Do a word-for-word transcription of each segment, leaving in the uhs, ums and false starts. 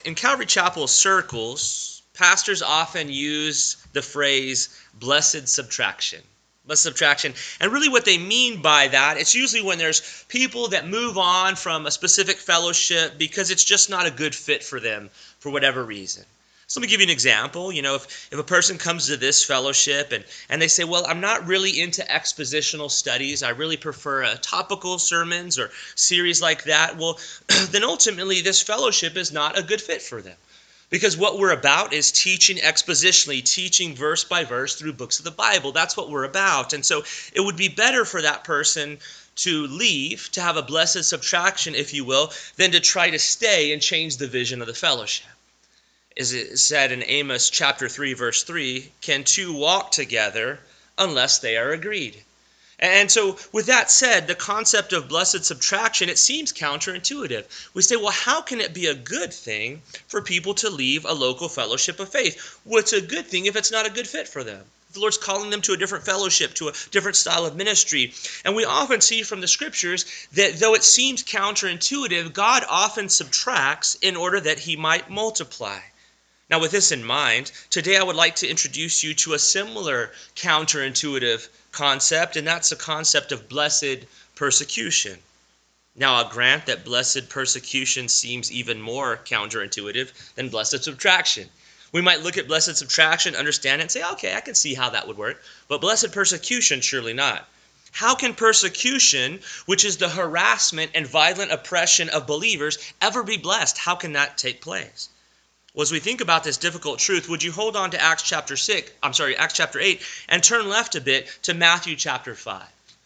In Calvary Chapel circles, pastors often use the phrase blessed subtraction. Blessed subtraction. And really what they mean by that, it's usually when there's people that move on from a specific fellowship because it's just not a good fit for them for whatever reason. So let me give you an example. You know, if, if a person comes to this fellowship and, and they say, well, I'm not really into expositional studies. I really prefer uh, topical sermons or series like that. Well, then ultimately this fellowship is not a good fit for them. Because what we're about is teaching expositionally, teaching verse by verse through books of the Bible. That's what we're about. And so it would be better for that person to leave, to have a blessed subtraction, if you will, than to try to stay and change the vision of the fellowship. As it said in Amos chapter three, verse three, can two walk together unless they are agreed? And so with that said, the concept of blessed subtraction, it seems counterintuitive. We say, well, how can it be a good thing for people to leave a local fellowship of faith? Well, it's a good thing if it's not a good fit for them. The Lord's calling them to a different fellowship, to a different style of ministry. And we often see from the scriptures that though it seems counterintuitive, God often subtracts in order that he might multiply. Now, with this in mind, today I would like to introduce you to a similar counterintuitive concept, and that's the concept of blessed persecution. Now, I'll grant that blessed persecution seems even more counterintuitive than blessed subtraction. We might look at blessed subtraction, understand it, and say, okay, I can see how that would work, but blessed persecution, surely not. How can persecution, which is the harassment and violent oppression of believers, ever be blessed? How can that take place? Well, as we think about this difficult truth, would you hold on to Acts chapter six, I'm sorry, Acts chapter eight, and turn left a bit to Matthew chapter five.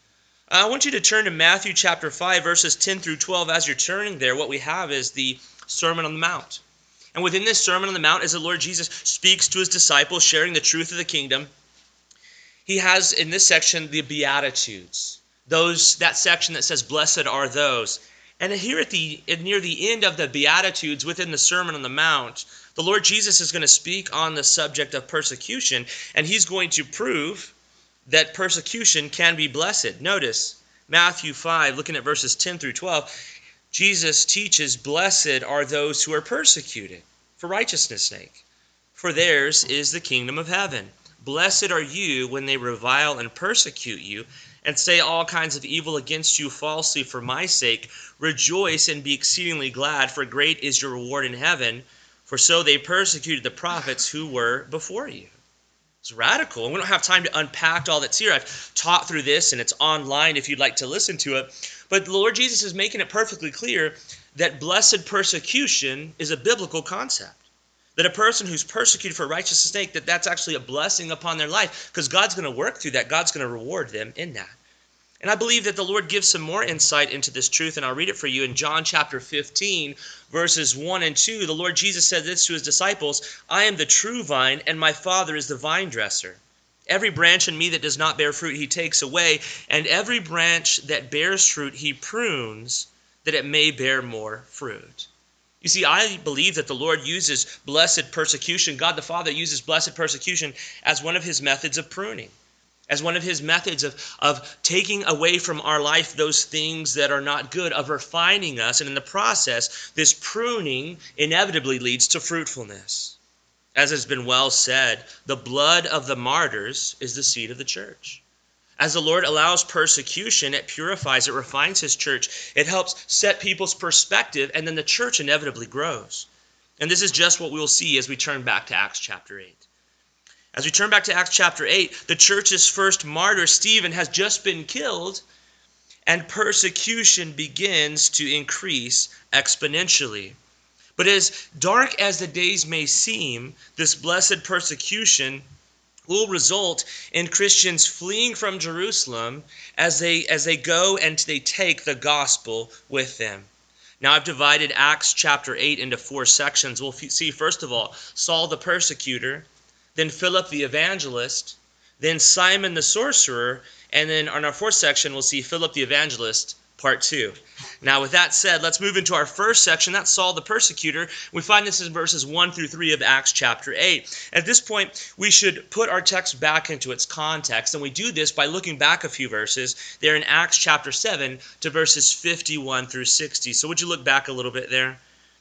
I want you to turn to Matthew chapter five, verses ten through twelve. As you're turning there, what we have is the Sermon on the Mount. And within this Sermon on the Mount, as the Lord Jesus speaks to his disciples, sharing the truth of the kingdom, he has in this section the Beatitudes, those that section that says, blessed are those. And here at the near the end of the Beatitudes within the Sermon on the Mount, the Lord Jesus is going to speak on the subject of persecution, and he's going to prove that persecution can be blessed. Notice Matthew five, looking at verses ten through twelve, Jesus teaches, blessed are those who are persecuted for righteousness' sake, for theirs is the kingdom of heaven. Blessed are you when they revile and persecute you and say all kinds of evil against you falsely for my sake. Rejoice and be exceedingly glad, for great is your reward in heaven, for so they persecuted the prophets who were before you. It's radical, and we don't have time to unpack all that's here. I've taught through this, and it's online if you'd like to listen to it. But the Lord Jesus is making it perfectly clear that blessed persecution is a biblical concept. That a person who's persecuted for righteousness' sake, that that's actually a blessing upon their life, because God's going to work through that. God's going to reward them in that. And I believe that the Lord gives some more insight into this truth, and I'll read it for you in John chapter fifteen, verses one and two. The Lord Jesus said this to his disciples, I am the true vine, and my Father is the vine dresser. Every branch in me that does not bear fruit he takes away, and every branch that bears fruit he prunes, that it may bear more fruit. You see, I believe that the Lord uses blessed persecution, God the Father uses blessed persecution as one of his methods of pruning, as one of his methods of, of taking away from our life those things that are not good, of refining us. And in the process, this pruning inevitably leads to fruitfulness. As has been well said, the blood of the martyrs is the seed of the church. As the Lord allows persecution, it purifies, it refines his church. It helps set people's perspective, and then the church inevitably grows. And this is just what we'll see as we turn back to Acts chapter eight. As we turn back to Acts chapter eight, the church's first martyr, Stephen, has just been killed, and persecution begins to increase exponentially. But as dark as the days may seem, this blessed persecution will result in Christians fleeing from Jerusalem as they as they go and they take the gospel with them. Now, I've divided Acts chapter eight into four sections. We'll see, first of all, Saul the persecutor, then Philip the evangelist, then Simon the sorcerer, and then on our fourth section, we'll see Philip the evangelist, part two. Now, with that said, let's move into our first section. That's Saul the persecutor. We find this in verses one through three of Acts chapter eight. At this point, we should put our text back into its context, and we do this by looking back a few verses there in Acts chapter seven to verses fifty-one through sixty. So would you look back a little bit there?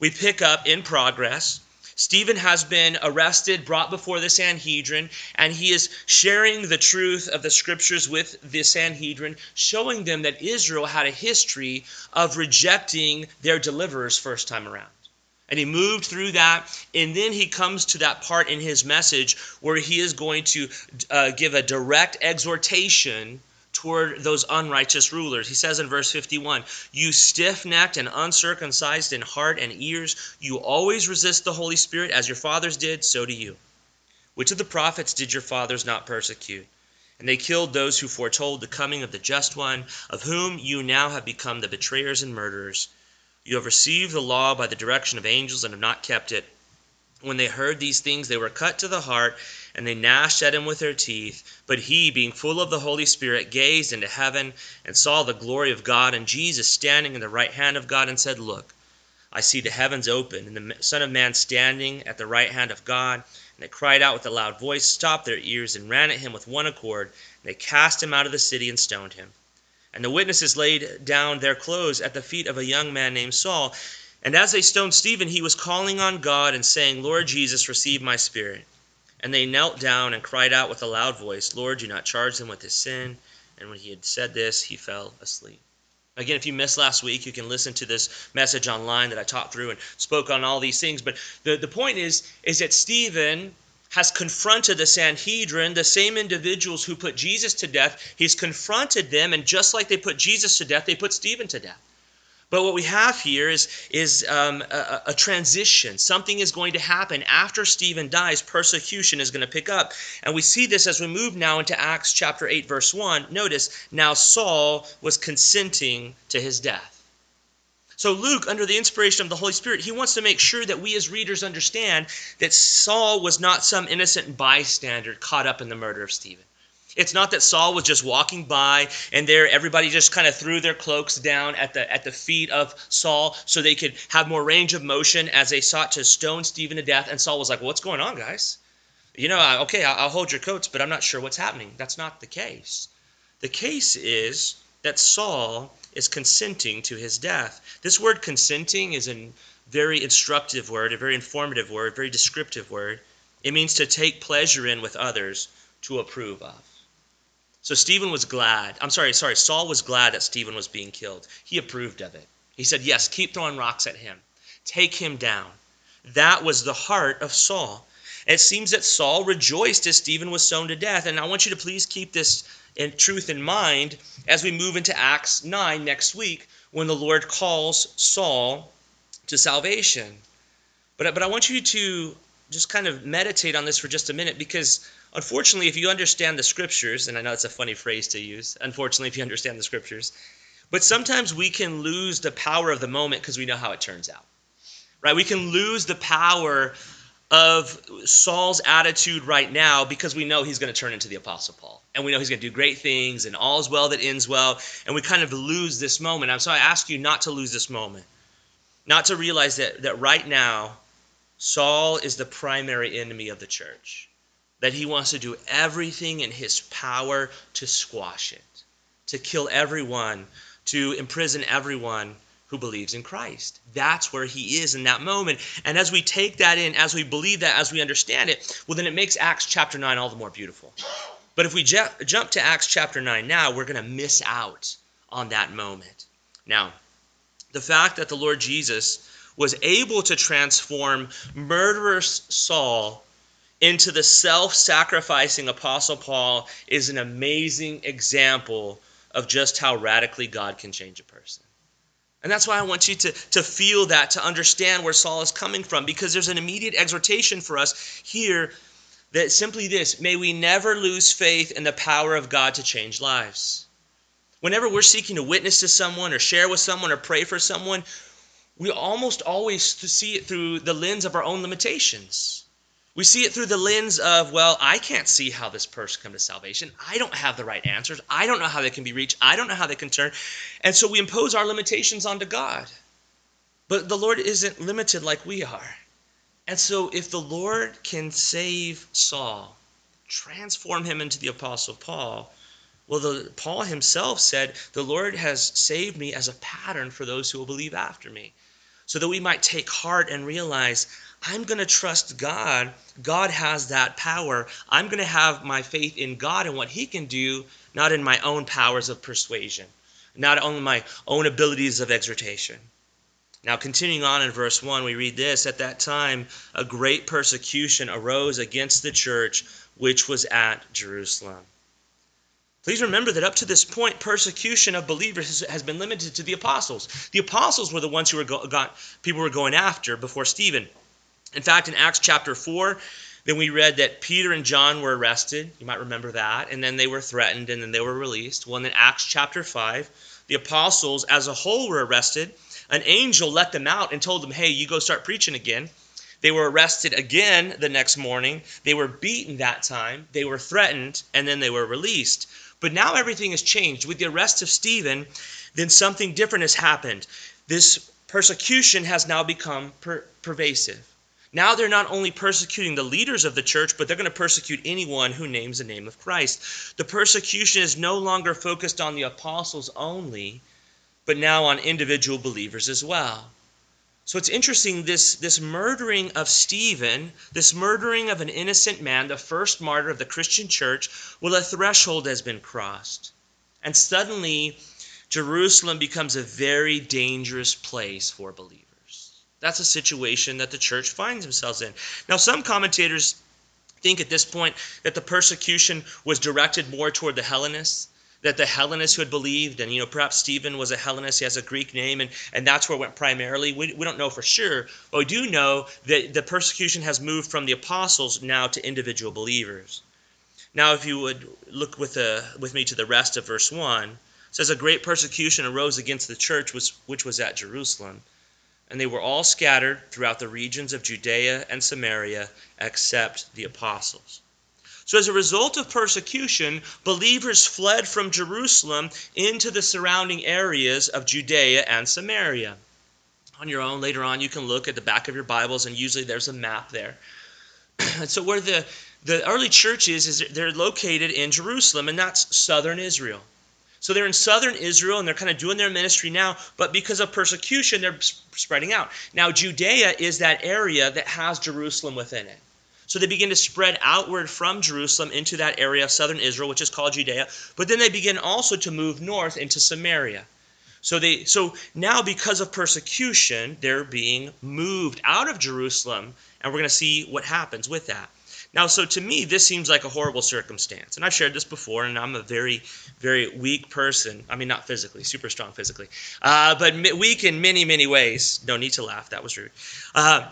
we pick up in progress. Stephen has been arrested, brought before the Sanhedrin, and he is sharing the truth of the scriptures with the Sanhedrin, showing them that Israel had a history of rejecting their deliverers first time around. And he moved through that, and then he comes to that part in his message where he is going to uh, give a direct exhortation toward those unrighteous rulers. He says in verse fifty-one, "You stiff-necked and uncircumcised in heart and ears, you always resist the Holy Spirit, as your fathers did, so do you. Which of the prophets did your fathers not persecute? And they killed those who foretold the coming of the Just One, of whom you now have become the betrayers and murderers. You have received the law by the direction of angels and have not kept it. When they heard these things, they were cut to the heart, and they gnashed at him with their teeth. But he, being full of the Holy Spirit, gazed into heaven and saw the glory of God and Jesus standing in the right hand of God, and said, Look, I see the heavens open, and the Son of Man standing at the right hand of God. And they cried out with a loud voice, stopped their ears, and ran at him with one accord. And they cast him out of the city and stoned him. And the witnesses laid down their clothes at the feet of a young man named Saul. And as they stoned Stephen, he was calling on God and saying, Lord Jesus, receive my spirit. And they knelt down and cried out with a loud voice, Lord, do not charge them with this sin. And when he had said this, he fell asleep. Again, if you missed last week, you can listen to this message online that I taught through and spoke on all these things. But the, the point is, is that Stephen has confronted the Sanhedrin, the same individuals who put Jesus to death. He's confronted them, and just like they put Jesus to death, they put Stephen to death. But what we have here is, is um, a, a transition. Something is going to happen. After Stephen dies, persecution is going to pick up. And we see this as we move now into Acts chapter eight, verse one. Notice, now Saul was consenting to his death. So Luke, under the inspiration of the Holy Spirit, he wants to make sure that we as readers understand that Saul was not some innocent bystander caught up in the murder of Stephen. It's not that Saul was just walking by and there everybody just kind of threw their cloaks down at the at the feet of Saul so they could have more range of motion as they sought to stone Stephen to death. And Saul was like, well, what's going on, guys? You know, okay, I'll, I'll hold your coats, but I'm not sure what's happening. That's not the case. The case is that Saul is consenting to his death. This word consenting is a very instructive word, a very informative word, very descriptive word. It means to take pleasure in with others, to approve of. So Stephen was glad. I'm sorry, sorry. Saul was glad that Stephen was being killed. He approved of it. He said, yes, keep throwing rocks at him. Take him down. That was the heart of Saul. And it seems that Saul rejoiced as Stephen was stoned to death. And I want you to please keep this in truth in mind as we move into Acts nine next week when the Lord calls Saul to salvation. But, but I want you to just kind of meditate on this for just a minute, because unfortunately, if you understand the scriptures, and I know it's a funny phrase to use, unfortunately, if you understand the scriptures, but sometimes we can lose the power of the moment because we know how it turns out, right? We can lose the power of Saul's attitude right now because we know he's going to turn into the Apostle Paul, and we know he's going to do great things, and all is well that ends well, and we kind of lose this moment. And so I ask you not to lose this moment, not to realize that, that right now, Saul is the primary enemy of the church, that he wants to do everything in his power to squash it, to kill everyone, to imprison everyone who believes in Christ. That's where he is in that moment. And as we take that in, as we believe that, as we understand it, well, then it makes Acts chapter nine all the more beautiful. But if we ju- jump to Acts chapter nine now, we're going to miss out on that moment. Now, the fact that the Lord Jesus was able to transform murderous Saul into the self-sacrificing Apostle Paul is an amazing example of just how radically God can change a person. And that's why I want you to, to feel that, to understand where Saul is coming from, because there's an immediate exhortation for us here that simply this: may we never lose faith in the power of God to change lives. Whenever we're seeking to witness to someone or share with someone or pray for someone, we almost always see it through the lens of our own limitations. We see it through the lens of, well, I can't see how this person come to salvation. I don't have the right answers. I don't know how they can be reached. I don't know how they can turn. And so we impose our limitations onto God. But the Lord isn't limited like we are. And so if the Lord can save Saul, transform him into the Apostle Paul, well, the, Paul himself said, the Lord has saved me as a pattern for those who will believe after me. so that we might take heart and realize, I'm going to trust God. God has that power. I'm going to have my faith in God and what he can do, not in my own powers of persuasion, not only my own abilities of exhortation. Now, continuing on in verse one, we read this: At that time, a great persecution arose against the church which was at Jerusalem. Please remember that up to this point, persecution of believers has been limited to the apostles. The apostles were the ones who were go- got, people were going after before Stephen. In fact, in Acts chapter four, then we read that Peter and John were arrested. You might remember that. And then they were threatened, and then they were released. Well, in Acts chapter five, the apostles as a whole were arrested. An angel let them out and told them, hey, you go start preaching again. They were arrested again the next morning. They were beaten that time. They were threatened, and then they were released. But now everything has changed. With the arrest of Stephen, then something different has happened. This persecution has now become per- pervasive. Now they're not only persecuting the leaders of the church, but they're going to persecute anyone who names the name of Christ. The persecution is no longer focused on the apostles only, but now on individual believers as well. So it's interesting, this, this murdering of Stephen, this murdering of an innocent man, the first martyr of the Christian church, well, a threshold has been crossed. And suddenly, Jerusalem becomes a very dangerous place for believers. That's a situation that the church finds themselves in. Now, some commentators think at this point that the persecution was directed more toward the Hellenists, that the Hellenists who had believed, and you know, perhaps Stephen was a Hellenist, he has a Greek name, and, and that's where it went primarily. We, we don't know for sure, but we do know that the persecution has moved from the apostles now to individual believers. Now, if you would look with, a, with me to the rest of verse one, it says, a great persecution arose against the church which, which was at Jerusalem, and they were all scattered throughout the regions of Judea and Samaria, except the apostles. So as a result of persecution, believers fled from Jerusalem into the surrounding areas of Judea and Samaria. On your own, later on, you can look at the back of your Bibles, and usually there's a map there. And so where the, the early church is, is they're located in Jerusalem, and that's southern Israel. So they're in southern Israel, and they're kind of doing their ministry now, but because of persecution, they're spreading out. Now, Judea is that area that has Jerusalem within it. So they begin to spread outward from Jerusalem into that area of southern Israel, which is called Judea. But then they begin also to move north into Samaria. So they, so now because of persecution, they're being moved out of Jerusalem, and we're going to see what happens with that. Now, so to me, this seems like a horrible circumstance. And I've shared this before, and I'm a very, very weak person. I mean, not physically, super strong physically, uh, but weak in many, many ways. No need to laugh. That was rude. Uh,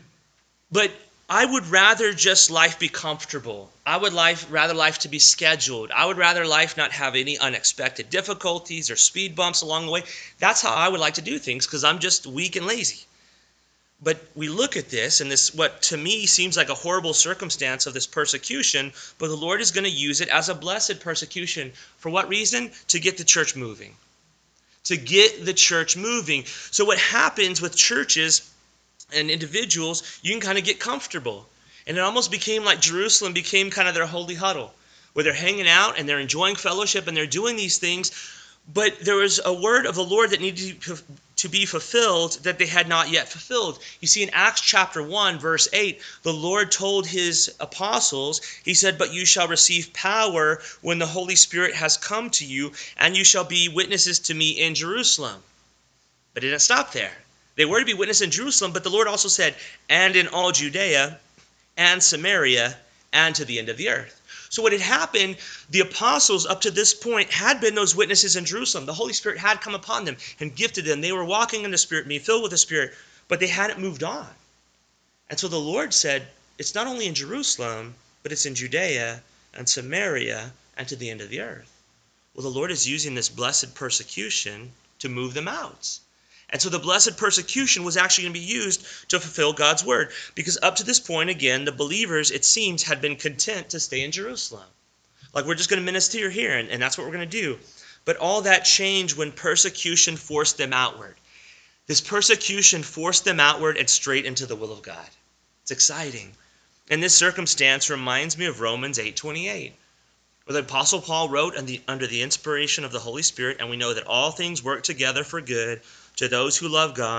but I would rather just life be comfortable. I would life, rather life to be scheduled. I would rather life not have any unexpected difficulties or speed bumps along the way. That's how I would like to do things, because I'm just weak and lazy. But we look at this, and this, what to me seems like a horrible circumstance of this persecution, but the Lord is going to use it as a blessed persecution. For what reason? To get the church moving. To get the church moving. So what happens with churches and individuals, you can kind of get comfortable. And it almost became like Jerusalem became kind of their holy huddle, where they're hanging out and they're enjoying fellowship and they're doing these things. But there was a word of the Lord that needed to be fulfilled that they had not yet fulfilled. You see, in Acts chapter one, verse eight, the Lord told his apostles, he said, but you shall receive power when the Holy Spirit has come to you, and you shall be witnesses to me in Jerusalem. But it didn't stop there. They were to be witnesses in Jerusalem, but the Lord also said, and in all Judea and Samaria and to the end of the earth. So what had happened, the apostles up to this point had been those witnesses in Jerusalem. The Holy Spirit had come upon them and gifted them. They were walking in the Spirit, being filled with the Spirit, but they hadn't moved on. And so the Lord said, it's not only in Jerusalem, but it's in Judea and Samaria and to the end of the earth. Well, the Lord is using this blessed persecution to move them out. And so the blessed persecution was actually going to be used to fulfill God's word. Because up to this point, again, the believers, it seems, had been content to stay in Jerusalem. Like, we're just going to minister here, and, and that's what we're going to do. But all that changed when persecution forced them outward. This persecution forced them outward and straight into the will of God. It's exciting. And this circumstance reminds me of Romans eight twenty-eight, where the Apostle Paul wrote under the inspiration of the Holy Spirit, and we know that all things work together for good to those who love God,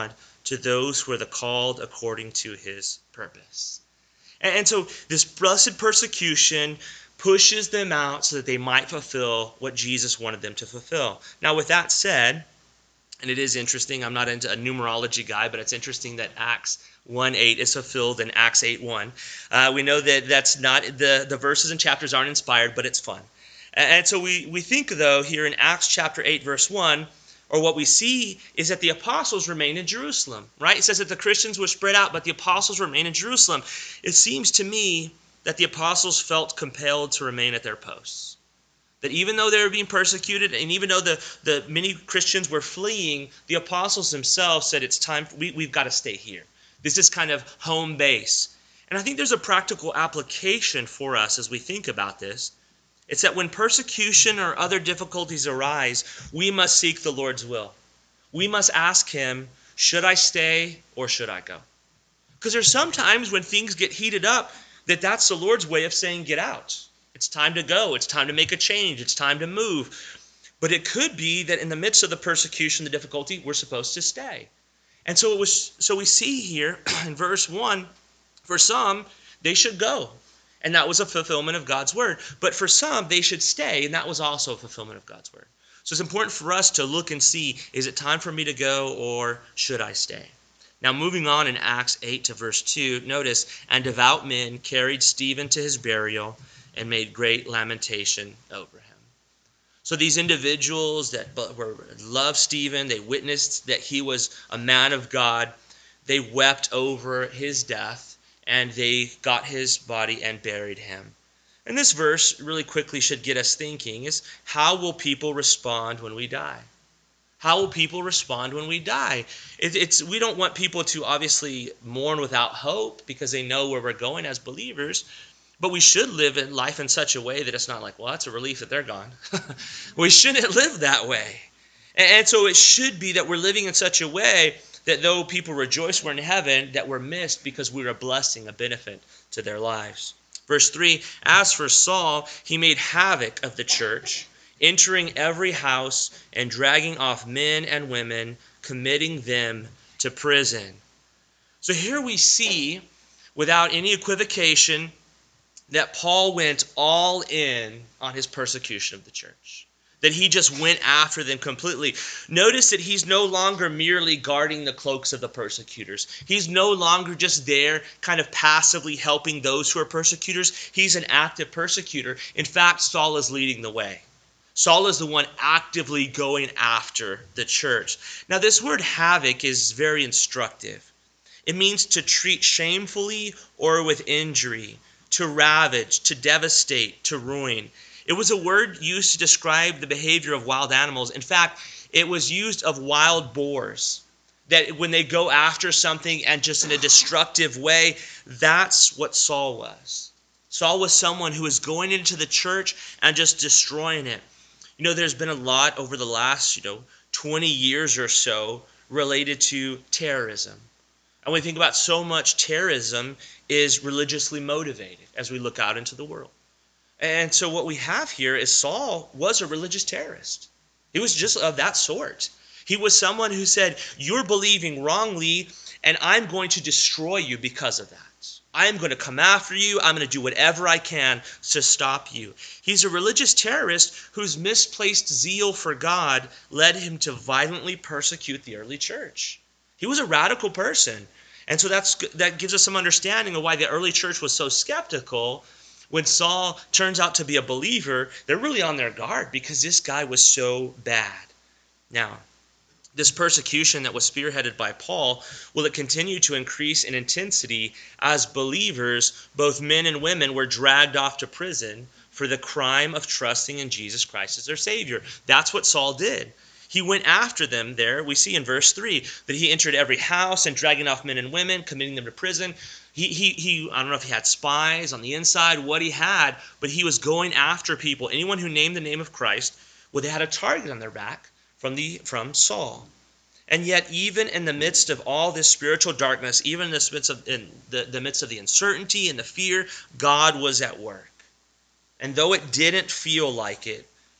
to those who are the called according to his purpose. And, and so this blessed persecution pushes them out so that they might fulfill what Jesus wanted them to fulfill. Now, with that said, and it is interesting, I'm not into a numerology guy, but it's interesting that Acts one eight is fulfilled in Acts eight one. Uh, we know that that's not, the, the verses and chapters aren't inspired, but it's fun. And, and so we, we think, though, here in Acts chapter eight, verse one, or what we see is that the apostles remain in Jerusalem, right? It says that the Christians were spread out, but the apostles remain in Jerusalem. It seems to me that the apostles felt compelled to remain at their posts. That even though they were being persecuted, and even though the, the many Christians were fleeing, the apostles themselves said, it's time, we, we've got to stay here. This is kind of home base. And I think there's a practical application for us as we think about this. It's that when persecution or other difficulties arise, we must seek the Lord's will. We must ask him, should I stay or should I go? Because there's sometimes when things get heated up that that's the Lord's way of saying get out. It's time to go. It's time to make a change. It's time to move. But it could be that in the midst of the persecution, the difficulty, we're supposed to stay. And so it was. So we see here in verse one, for some, they should go. And that was a fulfillment of God's word. But for some, they should stay, and that was also a fulfillment of God's word. So it's important for us to look and see, is it time for me to go or should I stay? Now moving on in Acts eight to verse two, notice, and devout men carried Stephen to his burial and made great lamentation over him. So these individuals that were loved Stephen, they witnessed that he was a man of God, they wept over his death, and they got his body and buried him. And this verse really quickly should get us thinking is, how will people respond when we die? How will people respond when we die? It, it's we don't want people to obviously mourn without hope because they know where we're going as believers. But we should live in life in such a way that it's not like, well, it's a relief that they're gone. We shouldn't live that way. And, and so it should be that we're living in such a way that though people rejoice we're in heaven, that we're missed because we're a blessing, a benefit to their lives. Verse three, as for Saul, he made havoc of the church, entering every house and dragging off men and women, committing them to prison. So here we see, without any equivocation, that Paul went all in on his persecution of the church. That he just went after them completely. Notice that he's no longer merely guarding the cloaks of the persecutors. He's no longer just there kind of passively helping those who are persecutors. He's an active persecutor. In fact, Saul is leading the way. Saul is the one actively going after the church. Now, this word havoc is very instructive. It means to treat shamefully or with injury, to ravage, to devastate, to ruin. It was a word used to describe the behavior of wild animals. In fact, it was used of wild boars. That when they go after something and just in a destructive way, that's what Saul was. Saul was someone who was going into the church and just destroying it. You know, there's been a lot over the last, you know, twenty years or so related to terrorism. And we think about so much terrorism is religiously motivated as we look out into the world. And so what we have here is Saul was a religious terrorist. He was just of that sort. He was someone who said, you're believing wrongly, and I'm going to destroy you because of that. I'm going to come after you. I'm going to do whatever I can to stop you. He's a religious terrorist whose misplaced zeal for God led him to violently persecute the early church. He was a radical person. And so that's that gives us some understanding of why the early church was so skeptical. When Saul turns out to be a believer, they're really on their guard because this guy was so bad. Now, this persecution that was spearheaded by Paul, will it continue to increase in intensity as believers, both men and women, were dragged off to prison for the crime of trusting in Jesus Christ as their Savior? That's what Saul did. He went after them there. We see in verse three that he entered every house and dragging off men and women, committing them to prison. He, he, he, I don't know if he had spies on the inside, what he had, but he was going after people. Anyone who named the name of Christ, well, they had a target on their back from the from Saul. And yet, even in the midst of all this spiritual darkness, even in the midst of, in the, the midst of the uncertainty and the fear, God was at work. And though it didn't feel like it,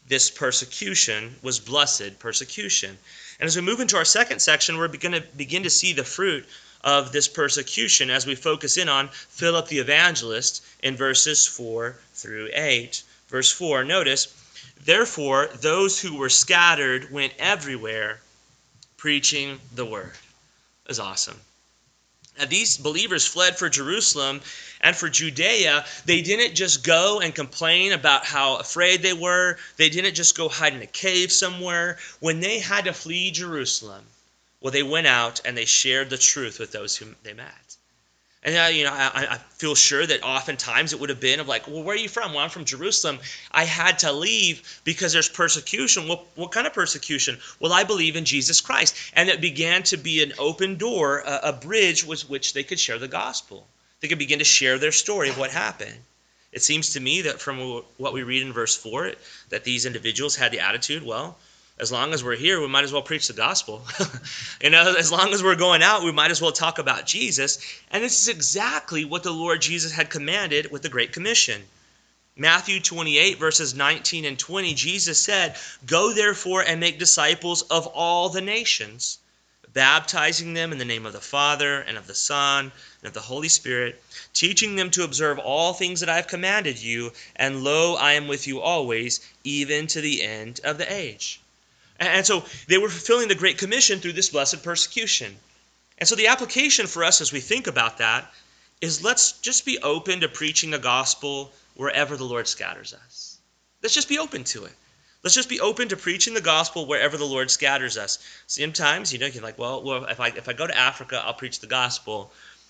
this persecution was blessed persecution. And as we move into our second section, we're going to begin to see the fruit of this persecution as we focus in on Philip the evangelist in verses four through eight. Verse four, notice, therefore those who were scattered went everywhere preaching the word. It was awesome. Now, these believers fled for Jerusalem and for Judea. They didn't just go and complain about how afraid they were. They didn't just go hide in a cave somewhere. When they had to flee Jerusalem, well, they went out and they shared the truth with those whom they met. And uh, you know, I, I feel sure that oftentimes it would have been of like, well, where are you from? Well, I'm from Jerusalem. I had to leave because there's persecution. Well, what kind of persecution? Well, I believe in Jesus Christ. And it began to be an open door, a, a bridge with which they could share the gospel. They could begin to share their story of what happened. It seems to me that from what we read in verse four, that these individuals had the attitude, well, as long as we're here, we might as well preach the gospel. You know, as long as we're going out, we might as well talk about Jesus. And this is exactly what the Lord Jesus had commanded with the Great Commission. Matthew twenty-eight, verses nineteen and twenty, Jesus said, go therefore and make disciples of all the nations, baptizing them in the name of the Father and of the Son and of the Holy Spirit, teaching them to observe all things that I have commanded you, and lo, I am with you always, even to the end of the age. And so they were fulfilling the Great Commission through this blessed persecution. And so the application for us as we think about that is let's just be open to preaching the gospel wherever the Lord scatters us. Let's just be open to it. Let's just be open to preaching the gospel wherever the Lord scatters us. Sometimes, you know, you're like, well, well if I if I go to Africa, I'll preach the gospel.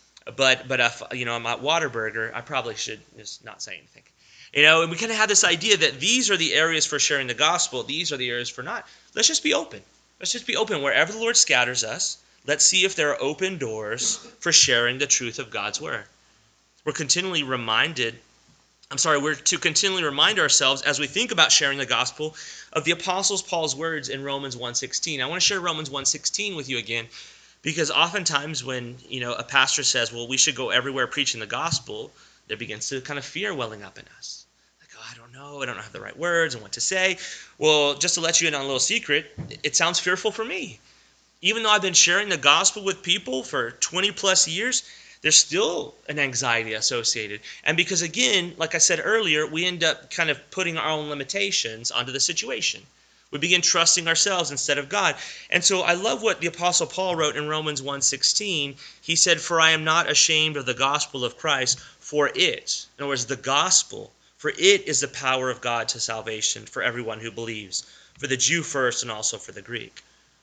But but if, you know, I'm at Whataburger, I probably should just not say anything. You know, and we kind of have this idea that these are the areas for sharing the gospel. These are the areas for not. Let's just be open. Let's just be open. Wherever the Lord scatters us, let's see if there are open doors for sharing the truth of God's word. We're continually reminded, I'm sorry, we're to continually remind ourselves as we think about sharing the gospel of the Apostle Paul's words in Romans one sixteen. I want to share Romans one sixteen with you again, because oftentimes when, you know, a pastor says, well, we should go everywhere preaching the gospel, there begins to kind of fear welling up in us. I don't know, I don't have the right words and what to say. Well, just to let you in on a little secret, it sounds fearful for me. Even though I've been sharing the gospel with people for twenty plus years, there's still an anxiety associated. And because again, like I said earlier, we end up kind of putting our own limitations onto the situation. We begin trusting ourselves instead of God. And so I love what the Apostle Paul wrote in Romans one sixteen. He said, for I am not ashamed of the gospel of Christ, for it, in other words, the gospel, for it is the power of God to salvation for everyone who believes, for the Jew first and also for the Greek.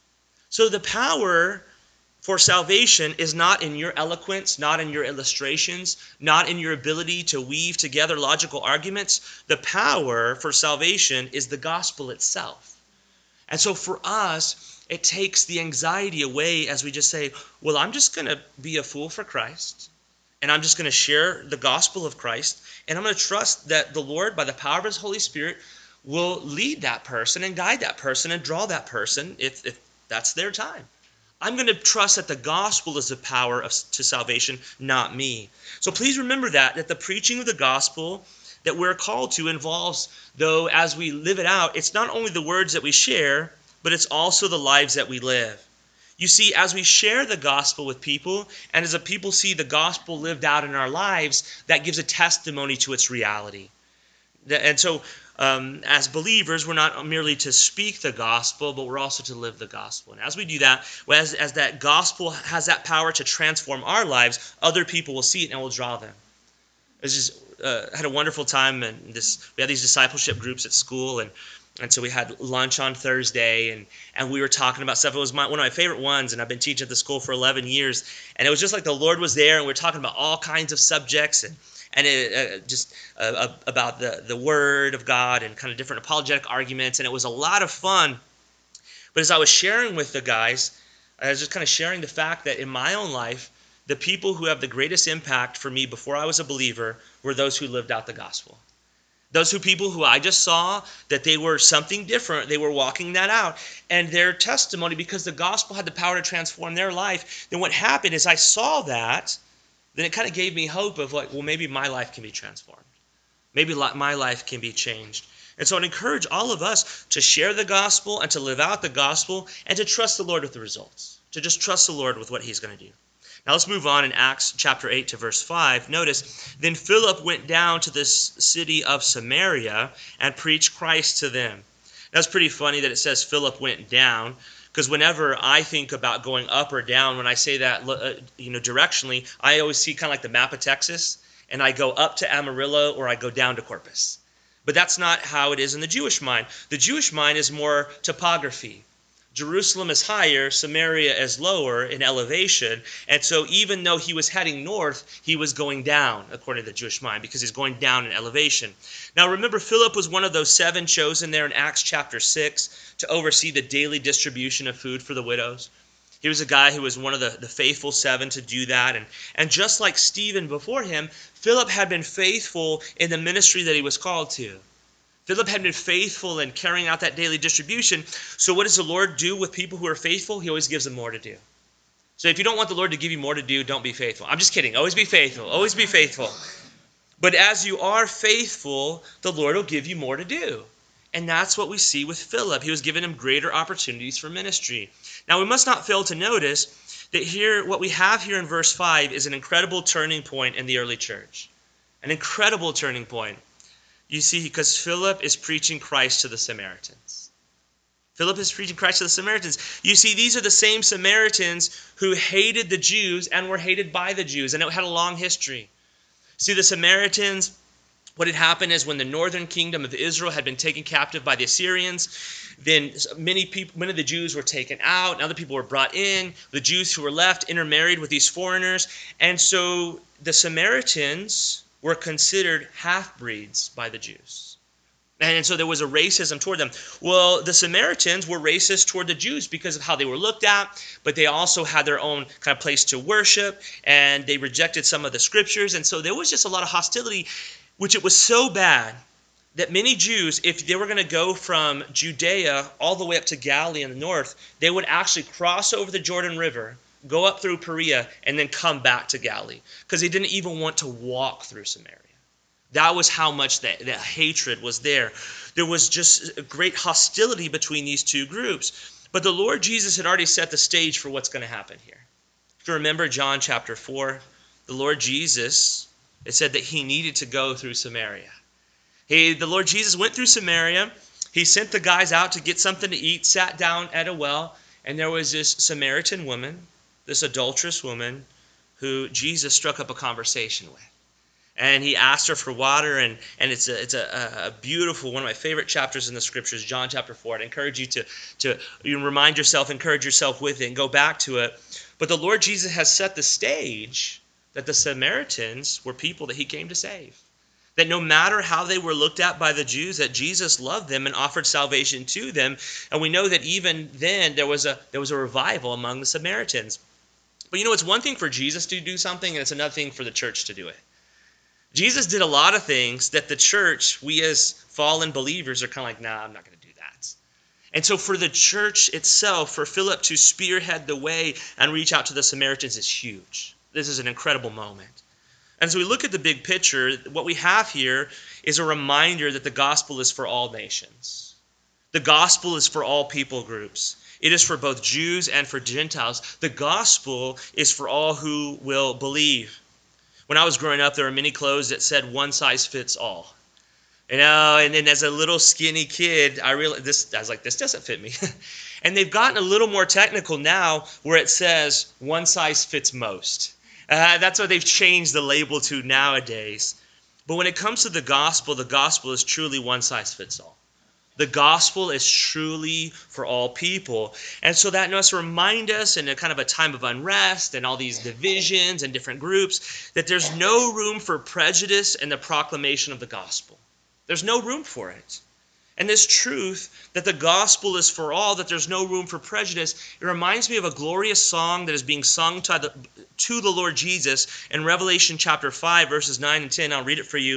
So the power for salvation is not in your eloquence, not in your illustrations, not in your ability to weave together logical arguments. The power for salvation is the gospel itself. And so for us, it takes the anxiety away as we just say, well, I'm just going to be a fool for Christ. And I'm just going to share the gospel of Christ. And I'm going to trust that the Lord, by the power of his Holy Spirit, will lead that person and guide that person and draw that person if, if that's their time. I'm going to trust that the gospel is the power of, to salvation, not me. So please remember that, that the preaching of the gospel that we're called to involves, though, as we live it out, it's not only the words that we share, but it's also the lives that we live. You see, as we share the gospel with people, and as the people see the gospel lived out in our lives, that gives a testimony to its reality. And so, um, as believers, we're not merely to speak the gospel, but we're also to live the gospel. And as we do that, as, as that gospel has that power to transform our lives, other people will see it and will draw them. I just uh, had a wonderful time, and this we had these discipleship groups at school, and And so we had lunch on Thursday, and, and we were talking about stuff. It was my, one of my favorite ones, and I've been teaching at the school for eleven years. And it was just like the Lord was there, and we were talking about all kinds of subjects, and, and it, uh, just uh, about the, the Word of God and kind of different apologetic arguments. And it was a lot of fun. But as I was sharing with the guys, I was just kind of sharing the fact that in my own life, the people who have the greatest impact for me before I was a believer were those who lived out the gospel. Those who people who I just saw that they were something different, they were walking that out. And their testimony, because the gospel had the power to transform their life, then what happened is I saw that, then it kind of gave me hope of like, well, maybe my life can be transformed. Maybe my life can be changed. And so I'd encourage all of us to share the gospel and to live out the gospel and to trust the Lord with the results, to just trust the Lord with what he's going to do. Now let's move on in Acts chapter eight to verse five. Notice, then Philip went down to this city of Samaria and preached Christ to them. That's pretty funny that it says Philip went down, because whenever I think about going up or down, when I say that, uh, you know, directionally, I always see kind of like the map of Texas, and I go up to Amarillo or I go down to Corpus. But that's not how it is in the Jewish mind. The Jewish mind is more topography. Jerusalem is higher, Samaria is lower in elevation, and so even though he was heading north, he was going down, according to the Jewish mind, because he's going down in elevation. Now remember, Philip was one of those seven chosen there in Acts chapter six to oversee the daily distribution of food for the widows. He was a guy who was one of the, the faithful seven to do that, and, and just like Stephen before him, Philip had been faithful in the ministry that he was called to. Philip had been faithful in carrying out that daily distribution. So what does the Lord do with people who are faithful? He always gives them more to do. So if you don't want the Lord to give you more to do, don't be faithful. I'm just kidding. Always be faithful. Always be faithful. But as you are faithful, the Lord will give you more to do. And that's what we see with Philip. He was giving him greater opportunities for ministry. Now we must not fail to notice that here, what we have here in verse five is an incredible turning point in the early church. An incredible turning point. You see, because Philip is preaching Christ to the Samaritans. Philip is preaching Christ to the Samaritans. You see, these are the same Samaritans who hated the Jews and were hated by the Jews, and it had a long history. See, the Samaritans, what had happened is when the northern kingdom of Israel had been taken captive by the Assyrians, then many people, many of the Jews were taken out, and other people were brought in. The Jews who were left intermarried with these foreigners, and so the Samaritans were considered half-breeds by the Jews. And so there was a racism toward them. Well, the Samaritans were racist toward the Jews because of how they were looked at, but they also had their own kind of place to worship, and they rejected some of the scriptures. And so there was just a lot of hostility, which it was so bad that many Jews, if they were going to go from Judea all the way up to Galilee in the north, they would actually cross over the Jordan River, go up through Perea, and then come back to Galilee, because they didn't even want to walk through Samaria. That was how much that, that hatred was there. There was just a great hostility between these two groups. But the Lord Jesus had already set the stage for what's going to happen here. If you remember John chapter four, the Lord Jesus, it said that he needed to go through Samaria. He, the Lord Jesus went through Samaria. He sent the guys out to get something to eat, sat down at a well, and there was this Samaritan woman, this adulterous woman, who Jesus struck up a conversation with. And he asked her for water, and, and it's, a, it's a, a beautiful, one of my favorite chapters in the scriptures, John chapter four. I'd encourage you to, to you remind yourself, encourage yourself with it, and go back to it. But the Lord Jesus has set the stage that the Samaritans were people that he came to save. That no matter how they were looked at by the Jews, that Jesus loved them and offered salvation to them. And we know that even then there was a there was a revival among the Samaritans. But you know, it's one thing for Jesus to do something, and it's another thing for the church to do it. Jesus did a lot of things that the church, we as fallen believers, are kind of like, nah, I'm not going to do that. And so for the church itself, for Philip to spearhead the way and reach out to the Samaritans is huge. This is an incredible moment. And as we look at the big picture, what we have here is a reminder that the gospel is for all nations. The gospel is for all people groups. It is for both Jews and for Gentiles. The gospel is for all who will believe. When I was growing up, there were many clothes that said one size fits all. You know, and then as a little skinny kid, I realized this. I was like, this doesn't fit me. And they've gotten a little more technical now, where it says one size fits most. Uh, that's what they've changed the label to nowadays. But when it comes to the gospel, the gospel is truly one size fits all. The gospel is truly for all people. And so that must remind us in a kind of a time of unrest and all these divisions and different groups that there's no room for prejudice in the proclamation of the gospel. There's no room for it. And this truth that the gospel is for all, that there's no room for prejudice, it reminds me of a glorious song that is being sung to the, to the Lord Jesus in Revelation chapter five, verses nine and ten. I'll read it for you.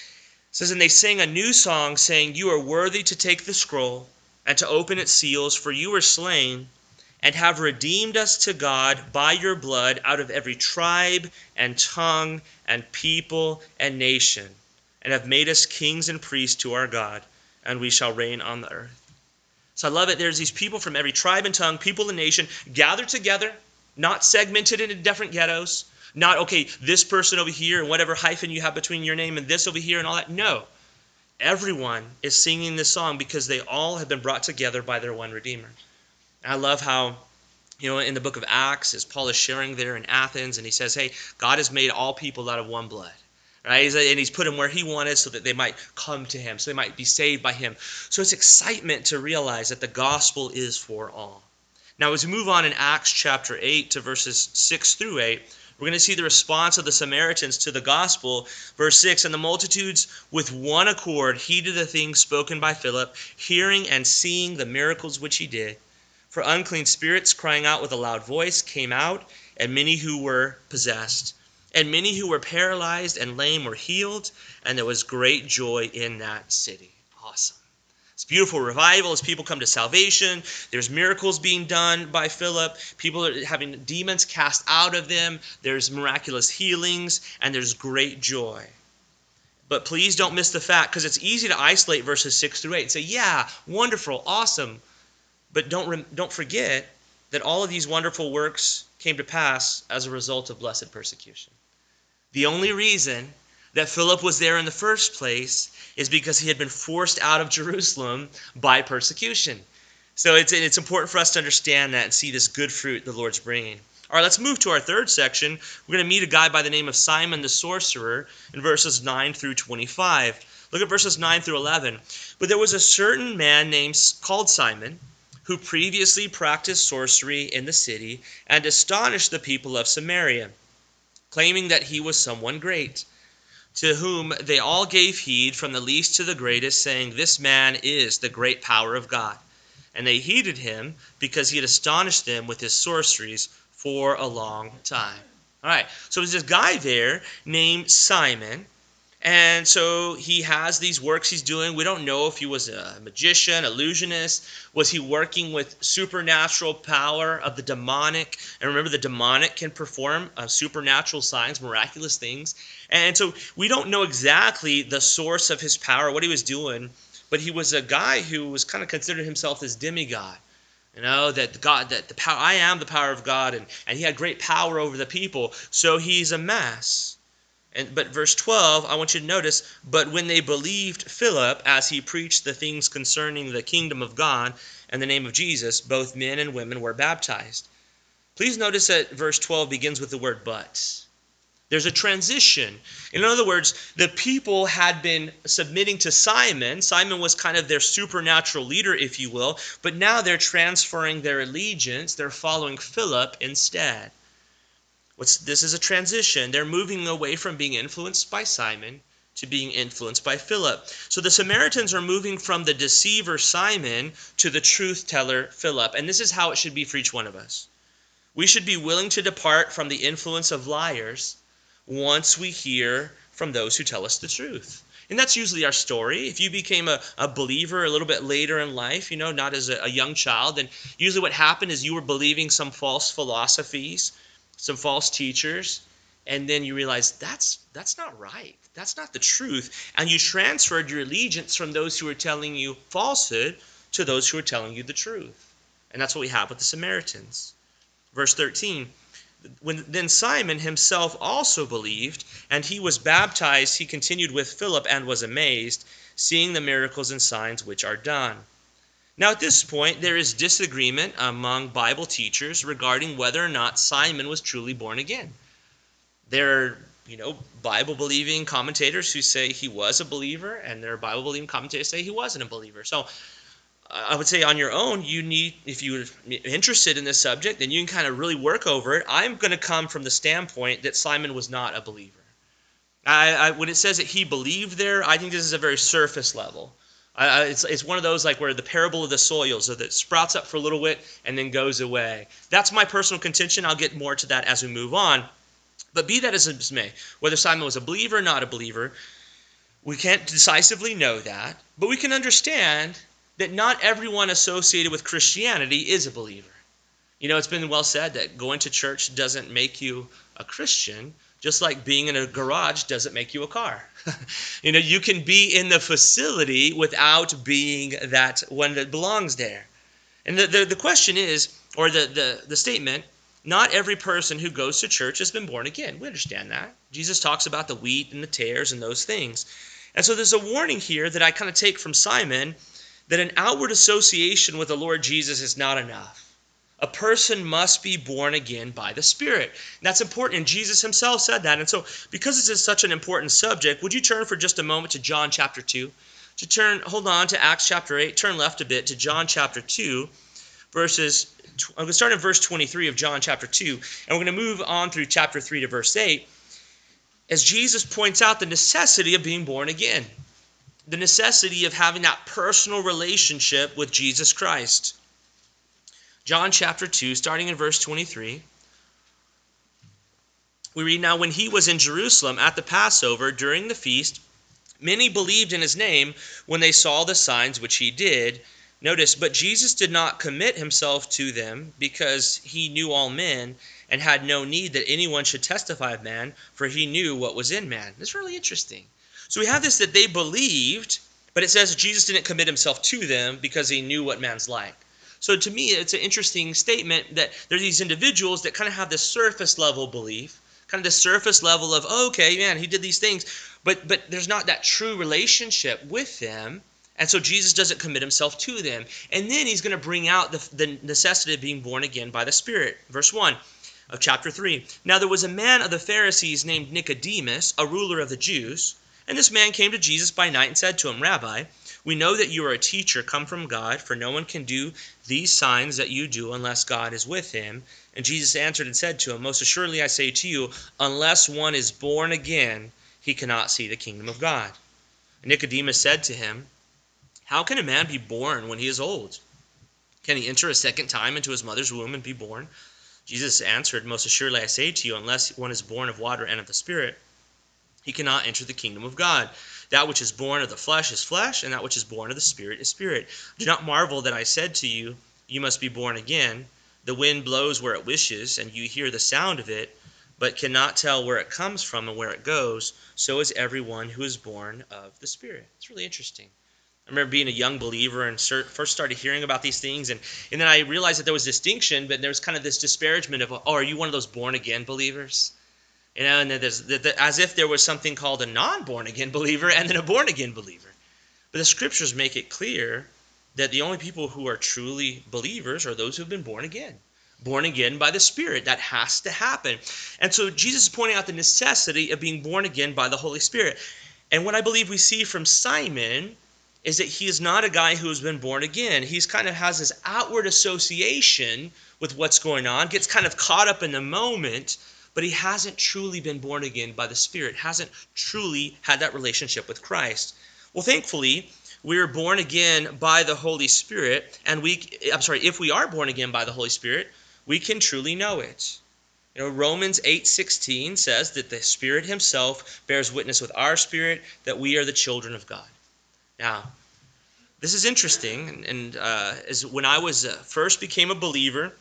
It says, and they sang a new song, saying, you are worthy to take the scroll and to open its seals, for you were slain and have redeemed us to God by your blood out of every tribe and tongue and people and nation, and have made us kings and priests to our God. and we shall reign on the earth. So I love it. There's these people from every tribe and tongue, people and nation, gathered together, not segmented into different ghettos, not, okay, this person over here and whatever hyphen you have between your name and this over here and all that. No. Everyone is singing this song because they all have been brought together by their one Redeemer. And I love how, you know, in the book of Acts, as Paul is sharing there in Athens, and he says, hey, God has made all people out of one blood. Right? And he's put them where he wanted so that they might come to him, so they might be saved by him. So it's excitement to realize that the gospel is for all. Now, as we move on in Acts chapter eight to verses six through eight, we're going to see the response of the Samaritans to the gospel. Verse six, and the multitudes with one accord heeded the things spoken by Philip, hearing and seeing the miracles which he did. For unclean spirits, crying out with a loud voice, came out, and many who were possessed. And many who were paralyzed and lame were healed, and there was great joy in that city. Awesome. It's beautiful revival as people come to salvation. There's miracles being done by Philip. People are having demons cast out of them. There's miraculous healings, and there's great joy. But please don't miss the fact, because it's easy to isolate verses six through eight and say, yeah, wonderful, awesome. But don't, don't forget that all of these wonderful works came to pass as a result of blessed persecution. The only reason that Philip was there in the first place is because he had been forced out of Jerusalem by persecution. So it's, it's important for us to understand that and see this good fruit the Lord's bringing. All right, let's move to our third section. We're going to meet a guy by the name of Simon the sorcerer in verses nine through twenty-five. Look at verses nine through eleven. But there was a certain man named called Simon, who previously practiced sorcery in the city and astonished the people of Samaria, claiming that he was someone great, to whom they all gave heed from the least to the greatest, saying, this man is the great power of God. And they heeded him because he had astonished them with his sorceries for a long time. All right, so there's this guy there named Simon. And so he has these works he's doing. We don't know if he was a magician, illusionist. Was he working with supernatural power of the demonic? And remember, the demonic can perform uh, supernatural signs, miraculous things. And so we don't know exactly the source of his power, what he was doing. But he was a guy who was kind of considered himself as demigod. You know, that God, that the power, I am the power of God, and, and he had great power over the people. So he's a mess. And, but verse twelve, I want you to notice, but when they believed Philip as he preached the things concerning the kingdom of God and the name of Jesus, both men and women were baptized. Please notice that verse twelve begins with the word but. There's a transition. In other words, the people had been submitting to Simon. Simon was kind of their supernatural leader, if you will, but now they're transferring their allegiance. They're following Philip instead. What's, this is a transition. They're moving away from being influenced by Simon to being influenced by Philip. So the Samaritans are moving from the deceiver Simon to the truth teller Philip. And this is how it should be for each one of us. We should be willing to depart from the influence of liars once we hear from those who tell us the truth. And that's usually our story. If you became a, a believer a little bit later in life, you know, not as a, a young child, then usually what happened is you were believing some false philosophies, some false teachers, and then you realize that's that's not right. That's not the truth. And you transferred your allegiance from those who were telling you falsehood to those who are telling you the truth. And that's what we have with the Samaritans. Verse thirteen, when then Simon himself also believed, and he was baptized, he continued with Philip and was amazed, seeing the miracles and signs which are done. Now at this point, there is disagreement among Bible teachers regarding whether or not Simon was truly born again. There are, you know, Bible-believing commentators who say he was a believer, and there are Bible-believing commentators who say he wasn't a believer. So I would say on your own, you need, if you're interested in this subject, then you can kind of really work over it. I'm going to come from the standpoint that Simon was not a believer. I, I, when it says that he believed there, I think this is a very surface level. Uh, it's, it's one of those like where the parable of the soil, so that sprouts up for a little bit and then goes away. That's my personal contention. I'll get more to that as we move on. But be that as it may, whether Simon was a believer or not a believer, we can't decisively know that, but we can understand that not everyone associated with Christianity is a believer. You know, it's been well said that going to church doesn't make you a Christian, Just like being in a garage doesn't make you a car. You know, you can be in the facility without being that one that belongs there. And the, the, the question is, or the, the, the statement, not every person who goes to church has been born again. We understand that. Jesus talks about the wheat and the tares and those things. And so there's a warning here that I kind of take from Simon that an outward association with the Lord Jesus is not enough. A person must be born again by the Spirit. And that's important, and Jesus himself said that. And so because this is such an important subject, would you turn for just a moment to John chapter two? To turn, hold on to Acts chapter eight, turn left a bit to John chapter two, verses, I'm going to start in verse twenty-three of John chapter two, and we're going to move on through chapter three to verse eight, as Jesus points out the necessity of being born again, the necessity of having that personal relationship with Jesus Christ. John chapter two, starting in verse twenty-three, we read, "Now when he was in Jerusalem at the Passover during the feast, many believed in his name when they saw the signs which he did." Notice, "But Jesus did not commit himself to them because he knew all men and had no need that anyone should testify of man, for he knew what was in man." That's really interesting. So we have this that they believed, but it says Jesus didn't commit himself to them because he knew what man's like. So to me, it's an interesting statement that there are these individuals that kind of have this surface level belief, kind of the surface level of, oh, okay, man, he did these things, but but there's not that true relationship with them. And so Jesus doesn't commit himself to them. And then he's going to bring out the, the necessity of being born again by the Spirit. Verse one of chapter three. "Now there was a man of the Pharisees named Nicodemus, a ruler of the Jews. And this man came to Jesus by night and said to him, 'Rabbi, we know that you are a teacher come from God, for no one can do these signs that you do unless God is with him.' And Jesus answered and said to him, 'Most assuredly I say to you, unless one is born again, he cannot see the kingdom of God.' And Nicodemus said to him, 'How can a man be born when he is old? Can he enter a second time into his mother's womb and be born?' Jesus answered, 'Most assuredly I say to you, unless one is born of water and of the Spirit, he cannot enter the kingdom of God. That which is born of the flesh is flesh, and that which is born of the Spirit is spirit. Do not marvel that I said to you, you must be born again. The wind blows where it wishes, and you hear the sound of it, but cannot tell where it comes from and where it goes. So is everyone who is born of the Spirit.'" It's really interesting. I remember being a young believer and first started hearing about these things, and, and then I realized that there was distinction, but there was kind of this disparagement of, oh, are you one of those born-again believers? You know, and there's, as if there was something called a non-born-again believer and then a born-again believer. But the Scriptures make it clear that the only people who are truly believers are those who have been born again. Born again by the Spirit. That has to happen. And so Jesus is pointing out the necessity of being born again by the Holy Spirit. And what I believe we see from Simon is that he is not a guy who has been born again. He's kind of has this outward association with what's going on, gets kind of caught up in the moment, but he hasn't truly been born again by the Spirit, hasn't truly had that relationship with Christ. Well, thankfully, we are born again by the Holy Spirit, and we, I'm sorry, if we are born again by the Holy Spirit, we can truly know it. You know, Romans eight sixteen says that the Spirit himself bears witness with our spirit that we are the children of God. Now, this is interesting, and, and uh, as when I was uh, first became a believer,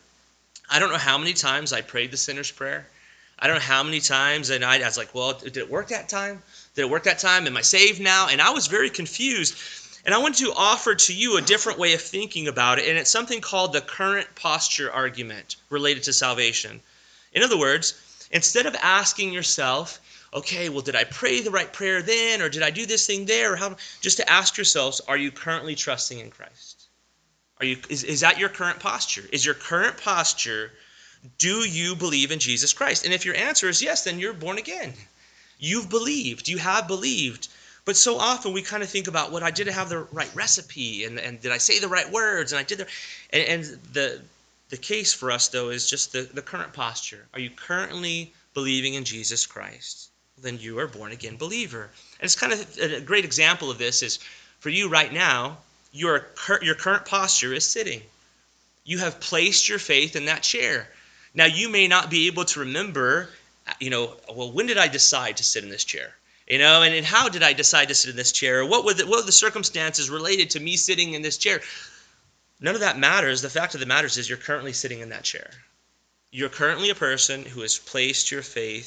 I don't know how many times I prayed the sinner's prayer. I don't know how many times, and I, I was like, well, did it work that time? Did it work that time? Am I saved now? And I was very confused. And I wanted to offer to you a different way of thinking about it, and it's something called the current posture argument related to salvation. In other words, instead of asking yourself, okay, well, did I pray the right prayer then, or did I do this thing there, or how? Just to ask yourselves, are you currently trusting in Christ? Are you? Is, is that your current posture? Is your current posture, do you believe in Jesus Christ? And if your answer is yes, then you're born again. You've believed. You have believed. But so often we kind of think about, what, I did have the right recipe, and, and did I say the right words, and I did the, and, and the the case for us, though, is just the, the current posture. Are you currently believing in Jesus Christ? Then you are a born-again believer. And it's kind of a great example of this is, for you right now, your, your current posture is sitting. You have placed your faith in that chair. Now, you may not be able to remember, you know, well, when did I decide to sit in this chair? You know, and, and how did I decide to sit in this chair? What were, the, what were the circumstances related to me sitting in this chair? None of that matters. The fact of the matter is you're currently sitting in that chair. You're currently a person who has placed your faith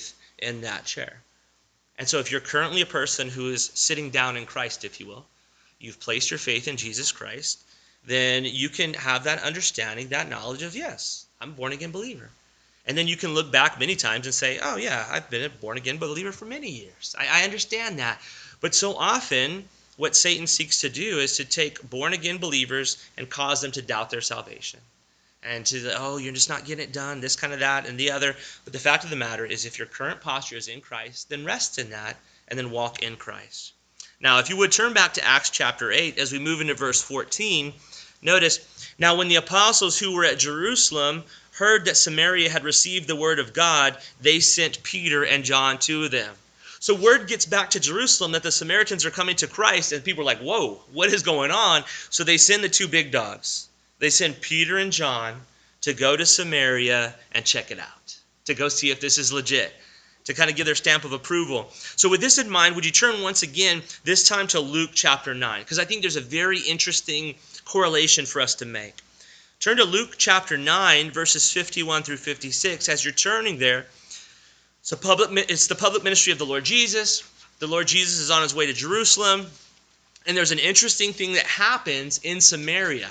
in that chair. And so if you're currently a person who is sitting down in Christ, if you will, you've placed your faith in Jesus Christ, then you can have that understanding, that knowledge of, yes, I'm a born-again believer. And then you can look back many times and say, oh yeah, I've been a born-again believer for many years. I, I understand that. But so often, what Satan seeks to do is to take born-again believers and cause them to doubt their salvation. And to, oh, you're just not getting it done, this kind of that and the other. But the fact of the matter is, if your current posture is in Christ, then rest in that and then walk in Christ. Now, if you would turn back to Acts chapter eight, as we move into verse fourteen, notice, now when the apostles who were at Jerusalem heard that Samaria had received the word of God, they sent Peter and John to them. So word gets back to Jerusalem that the Samaritans are coming to Christ, and people are like, whoa, what is going on? So they send the two big dogs. They send Peter and John to go to Samaria and check it out, to go see if this is legit, to kind of give their stamp of approval. So with this in mind, would you turn once again, this time to Luke chapter nine? Because I think there's a very interesting correlation for us to make. Turn to Luke chapter nine, verses fifty-one through fifty-six. As you're turning there, it's, a public, it's the public ministry of the Lord Jesus. The Lord Jesus is on his way to Jerusalem. And there's an interesting thing that happens in Samaria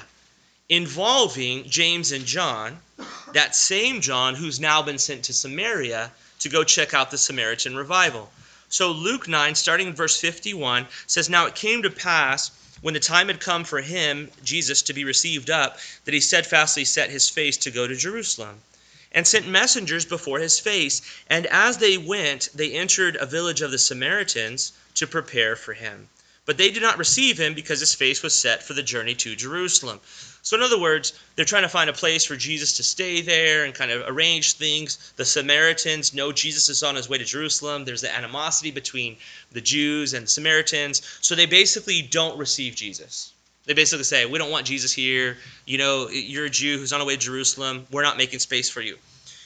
involving James and John, that same John who's now been sent to Samaria to go check out the Samaritan revival. So Luke nine, starting in verse fifty-one, says, now it came to pass, when the time had come for him, Jesus, to be received up, that he steadfastly set his face to go to Jerusalem, and sent messengers before his face. And as they went, they entered a village of the Samaritans to prepare for him. But they did not receive him, because his face was set for the journey to Jerusalem. So in other words, they're trying to find a place for Jesus to stay there and kind of arrange things. The Samaritans know Jesus is on his way to Jerusalem. There's the animosity between the Jews and Samaritans. So they basically don't receive Jesus. They basically say, we don't want Jesus here. You know, you're a Jew who's on the way to Jerusalem. We're not making space for you.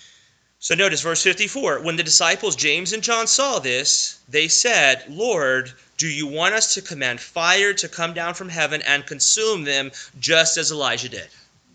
So notice verse fifty-four. When the disciples James and John saw this, they said, Lord, do you want us to command fire to come down from heaven and consume them just as Elijah did?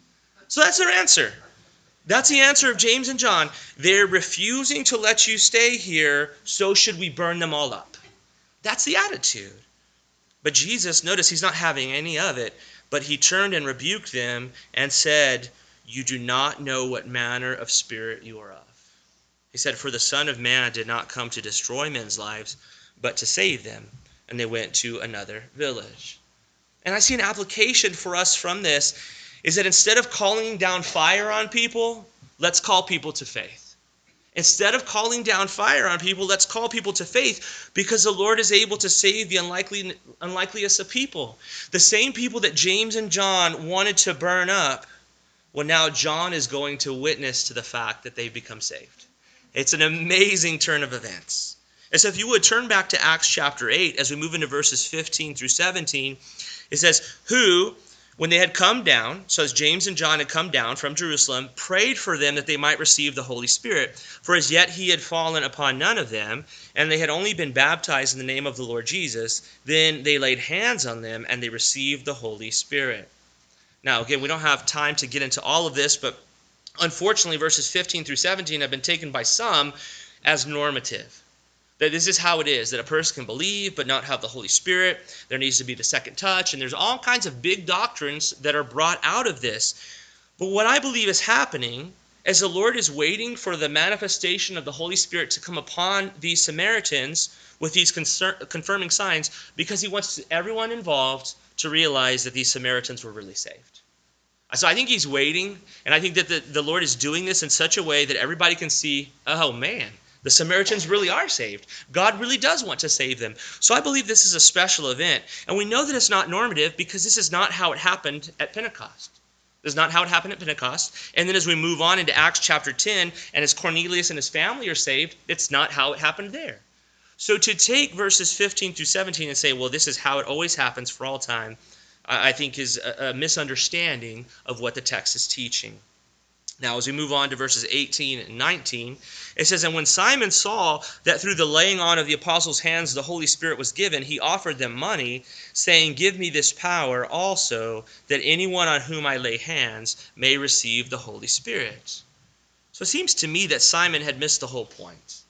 So that's their answer. That's the answer of James and John. They're refusing to let you stay here, so should we burn them all up? That's the attitude. But Jesus, notice he's not having any of it, but he turned and rebuked them and said, you do not know what manner of spirit you are of. He said, for the Son of Man did not come to destroy men's lives, but to save them. And they went to another village. And I see an application for us from this is that instead of calling down fire on people, let's call people to faith. Instead of calling down fire on people, let's call people to faith, because the Lord is able to save the unlikely, unlikeliest of people. The same people that James and John wanted to burn up, well, now John is going to witness to the fact that they've become saved. It's an amazing turn of events. And so if you would turn back to Acts chapter eight, as we move into verses fifteen through seventeen, it says, who, when they had come down, so as James and John had come down from Jerusalem, prayed for them that they might receive the Holy Spirit. For as yet he had fallen upon none of them, and they had only been baptized in the name of the Lord Jesus. Then they laid hands on them, and they received the Holy Spirit. Now, again, we don't have time to get into all of this, but unfortunately, verses fifteen through seventeen have been taken by some as normative. That this is how it is, that a person can believe but not have the Holy Spirit. There needs to be the second touch, and there's all kinds of big doctrines that are brought out of this. But what I believe is happening is the Lord is waiting for the manifestation of the Holy Spirit to come upon these Samaritans with these concern, confirming signs, because he wants everyone involved to realize that these Samaritans were really saved. So I think he's waiting, and I think that the, the Lord is doing this in such a way that everybody can see, oh man, the Samaritans really are saved. God really does want to save them. So I believe this is a special event. And we know that it's not normative because this is not how it happened at Pentecost. This is not how it happened at Pentecost. And then as we move on into Acts chapter ten, and as Cornelius and his family are saved, it's not how it happened there. So to take verses fifteen through seventeen and say, well, this is how it always happens for all time, I think is a, a misunderstanding of what the text is teaching. Now, as we move on to verses eighteen and nineteen, it says, and when Simon saw that through the laying on of the apostles' hands the Holy Spirit was given, he offered them money, saying, give me this power also, that anyone on whom I lay hands may receive the Holy Spirit. So it seems to me that Simon had missed the whole point.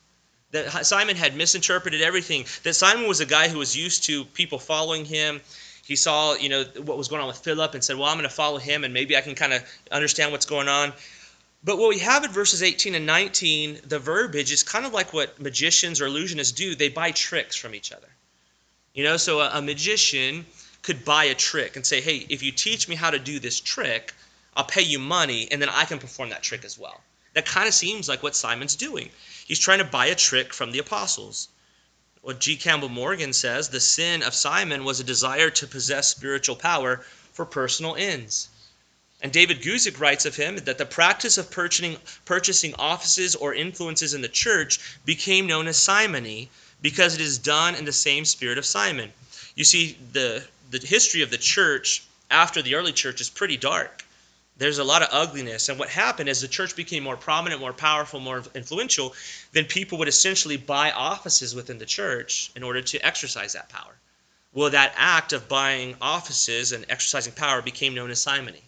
That Simon had misinterpreted everything. That Simon was a guy who was used to people following him. He saw, you know, what was going on with Philip and said, well, I'm going to follow him and maybe I can kind of understand what's going on. But what we have in verses eighteen and nineteen, the verbiage is kind of like what magicians or illusionists do. They buy tricks from each other. You know, so a, a magician could buy a trick and say, hey, if you teach me how to do this trick, I'll pay you money and then I can perform that trick as well. That kind of seems like what Simon's doing. He's trying to buy a trick from the apostles. What G. Campbell Morgan says, the sin of Simon was a desire to possess spiritual power for personal ends. And David Guzik writes of him that the practice of purchasing, purchasing offices or influences in the church became known as simony because it is done in the same spirit of Simon. You see, the, the history of the church after the early church is pretty dark. There's a lot of ugliness. And what happened as the church became more prominent, more powerful, more influential, then people would essentially buy offices within the church in order to exercise that power. Well, that act of buying offices and exercising power became known as simony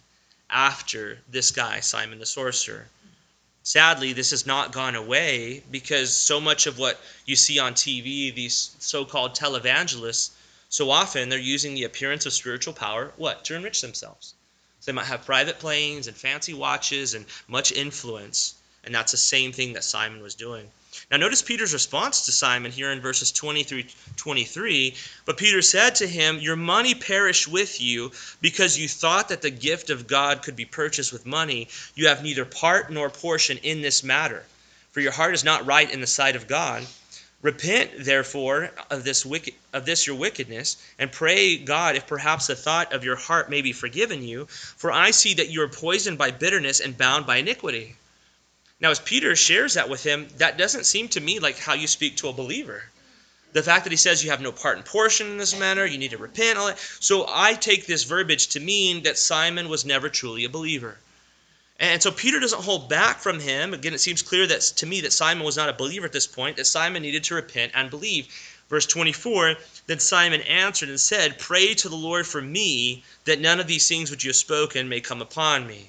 after this guy, Simon the sorcerer. Sadly, this has not gone away because so much of what you see on T V, these so-called televangelists, so often they're using the appearance of spiritual power, what? To enrich themselves. So they might have private planes and fancy watches and much influence. And that's the same thing that Simon was doing. Now notice Peter's response to Simon here in verses twenty through twenty-three. But Peter said to him, your money perish with you because you thought that the gift of God could be purchased with money. You have neither part nor portion in this matter. For your heart is not right in the sight of God. Repent, therefore, of this wicked, of this your wickedness, and pray God if perhaps the thought of your heart may be forgiven you. For I see that you are poisoned by bitterness and bound by iniquity. Now, as Peter shares that with him, that doesn't seem to me like how you speak to a believer. The fact that he says you have no part and portion in this matter, you need to repent, all that. So I take this verbiage to mean that Simon was never truly a believer. And so Peter doesn't hold back from him. Again, it seems clear that to me that Simon was not a believer at this point, that Simon needed to repent and believe. Verse twenty-four, then Simon answered and said, pray to the Lord for me, that none of these things which you have spoken may come upon me.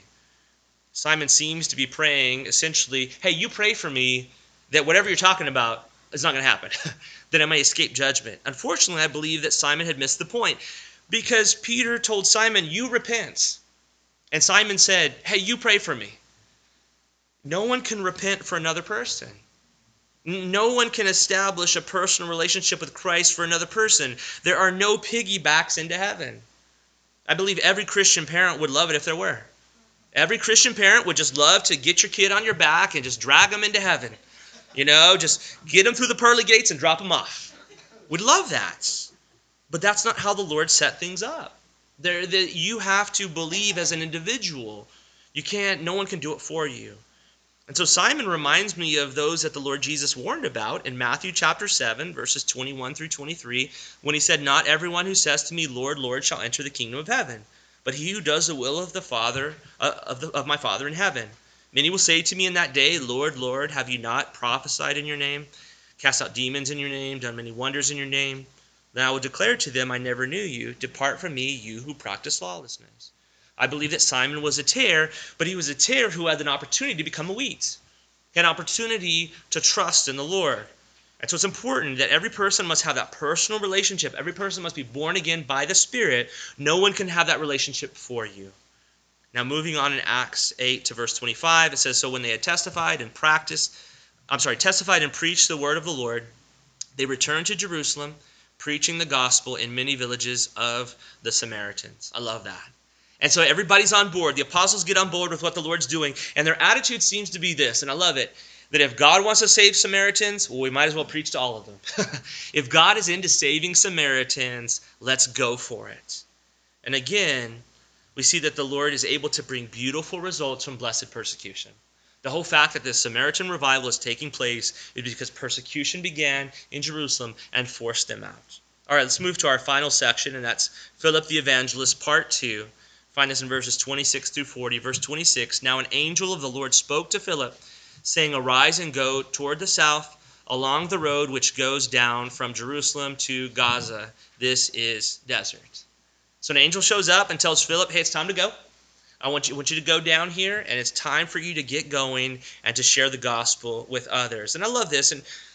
Simon seems to be praying essentially, hey, you pray for me that whatever you're talking about is not going to happen, that I may escape judgment. Unfortunately, I believe that Simon had missed the point because Peter told Simon, you repent. And Simon said, hey, you pray for me. No one can repent for another person. No one can establish a personal relationship with Christ for another person. There are no piggybacks into heaven. I believe every Christian parent would love it if there were. Every Christian parent would just love to get your kid on your back and just drag them into heaven. You know, just get them through the pearly gates and drop them off. We'd love that. But that's not how the Lord set things up. There, the, you have to believe as an individual. You can't, no one can do it for you. And so Simon reminds me of those that the Lord Jesus warned about in Matthew chapter seven, verses twenty-one through twenty-three, when he said, not everyone who says to me, Lord, Lord, shall enter the kingdom of heaven, but he who does the will of the Father, uh, of, the, of my Father in heaven. Many will say to me in that day, Lord, Lord, have you not prophesied in your name, cast out demons in your name, done many wonders in your name? Then I will declare to them, I never knew you. Depart from me, you who practice lawlessness. I believe that Simon was a tare, but he was a tare who had an opportunity to become a wheat. He had an opportunity to trust in the Lord. And so it's important that every person must have that personal relationship. Every person must be born again by the Spirit. No one can have that relationship for you. Now moving on in Acts eight to verse twenty-five, it says, so when they had testified and practiced, I'm sorry, testified and preached the word of the Lord, they returned to Jerusalem, preaching the gospel in many villages of the Samaritans. I love that. And so everybody's on board. The apostles get on board with what the Lord's doing. And their attitude seems to be this, and I love it, that if God wants to save Samaritans, well, we might as well preach to all of them. If God is into saving Samaritans, let's go for it. And again, we see that the Lord is able to bring beautiful results from blessed persecution. The whole fact that this Samaritan revival is taking place is because persecution began in Jerusalem and forced them out. All right, let's move to our final section, and that's Philip the Evangelist, part two. Find this in verses twenty-six through forty. Verse twenty-six, now an angel of the Lord spoke to Philip, saying, arise and go toward the south along the road which goes down from Jerusalem to Gaza. This is desert. So an angel shows up and tells Philip, hey, it's time to go. I want you, I want you to go down here, and it's time for you to get going and to share the gospel with others. And I love this. And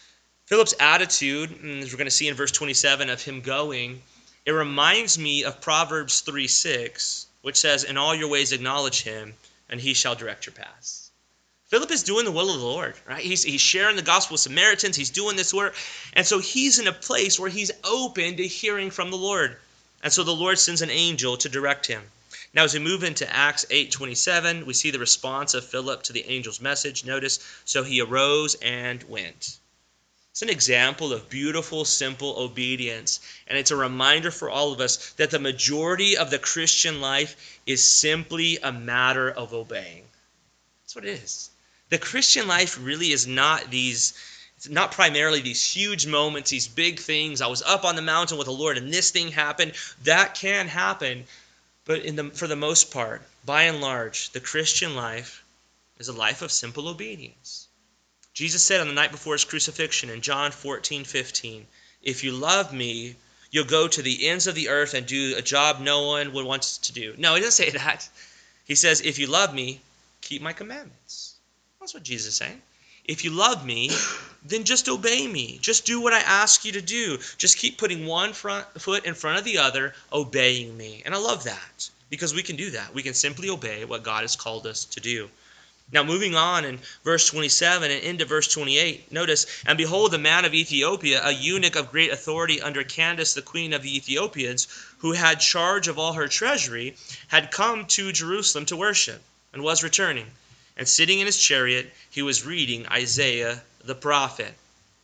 Philip's attitude, as we're going to see in verse twenty-seven, of him going, it reminds me of Proverbs three six, which says, "In all your ways acknowledge him, and he shall direct your paths." Philip is doing the will of the Lord, right? He's, he's sharing the gospel with Samaritans. He's doing this work. And so he's in a place where he's open to hearing from the Lord. And so the Lord sends an angel to direct him. Now, as we move into Acts eight twenty-seven, we see the response of Philip to the angel's message. Notice, so he arose and went. It's an example of beautiful, simple obedience. And it's a reminder for all of us that the majority of the Christian life is simply a matter of obeying. That's what it is. The Christian life really is not these, it's not primarily these huge moments, these big things. I was up on the mountain with the Lord and this thing happened. That can happen. But in the, for the most part, by and large, the Christian life is a life of simple obedience. Jesus said on the night before his crucifixion in John fourteen fifteen, "If you love me, you'll go to the ends of the earth and do a job no one would want to do." No, he doesn't say that. He says, "If you love me, keep my commandments." That's what Jesus is saying. If you love me, then just obey me. Just do what I ask you to do. Just keep putting one front foot in front of the other, obeying me. And I love that because we can do that. We can simply obey what God has called us to do. Now, moving on in verse twenty-seven and into verse twenty-eight, notice, "And behold, the man of Ethiopia, a eunuch of great authority under Candace, the queen of the Ethiopians, who had charge of all her treasury, had come to Jerusalem to worship, and was returning. And sitting in his chariot, he was reading Isaiah the prophet."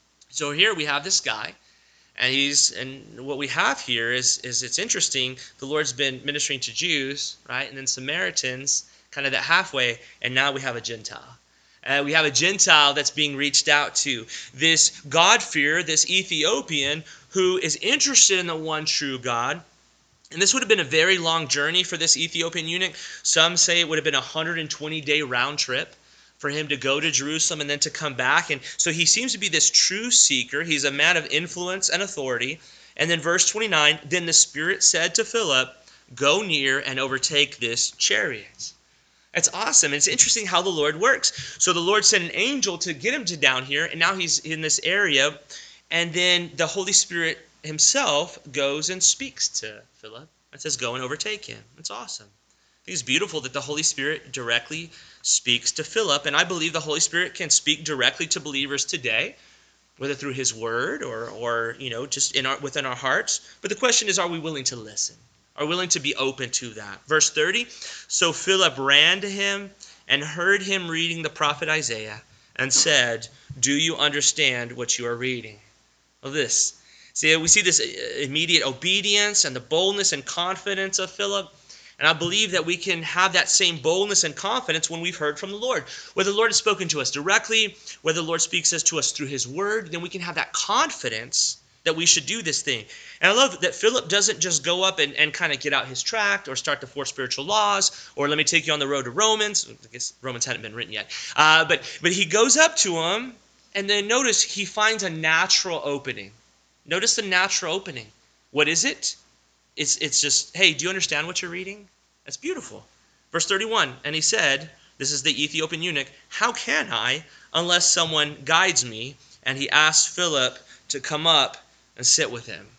So here we have this guy, and he's and what we have here is is it's interesting. The Lord's been ministering to Jews, right, and then Samaritans, kind of that halfway, and now we have a Gentile. Uh, we have a Gentile that's being reached out to. This God-fearer, this Ethiopian, who is interested in the one true God. And this would have been a very long journey for this Ethiopian eunuch. Some say it would have been a one hundred twenty day round trip for him to go to Jerusalem and then to come back. And so he seems to be this true seeker. He's a man of influence and authority. And then verse twenty-nine, "Then the Spirit said to Philip, 'Go near and overtake this chariot.'" It's awesome. It's interesting how the Lord works. So the Lord sent an angel to get him to down here, and now he's in this area. And then the Holy Spirit himself goes and speaks to Philip and says, "Go and overtake him." It's awesome. I think it's beautiful that the Holy Spirit directly speaks to Philip, and I believe the Holy Spirit can speak directly to believers today, whether through his word or, or you know, just in our, within our hearts. But the question is, are we willing to listen? Are we willing to be open to that? Verse thirty, "So Philip ran to him and heard him reading the prophet Isaiah and said, 'Do you understand what you are reading?'" Well, this. See, we see this immediate obedience and the boldness and confidence of Philip. And I believe that we can have that same boldness and confidence when we've heard from the Lord. Whether the Lord has spoken to us directly, whether the Lord speaks to us through his word, then we can have that confidence that we should do this thing. And I love that Philip doesn't just go up and, and kind of get out his tract or start the four spiritual laws, or let me take you on the road to Romans. I guess Romans hadn't been written yet. Uh, but, but he goes up to him, and then notice he finds a natural opening. Notice the natural opening. What is it? It's, it's just, "Hey, do you understand what you're reading?" That's beautiful. Verse thirty-one, "And he said," this is the Ethiopian eunuch, "How can I unless someone guides me?" And he asked Philip to come up and sit with him.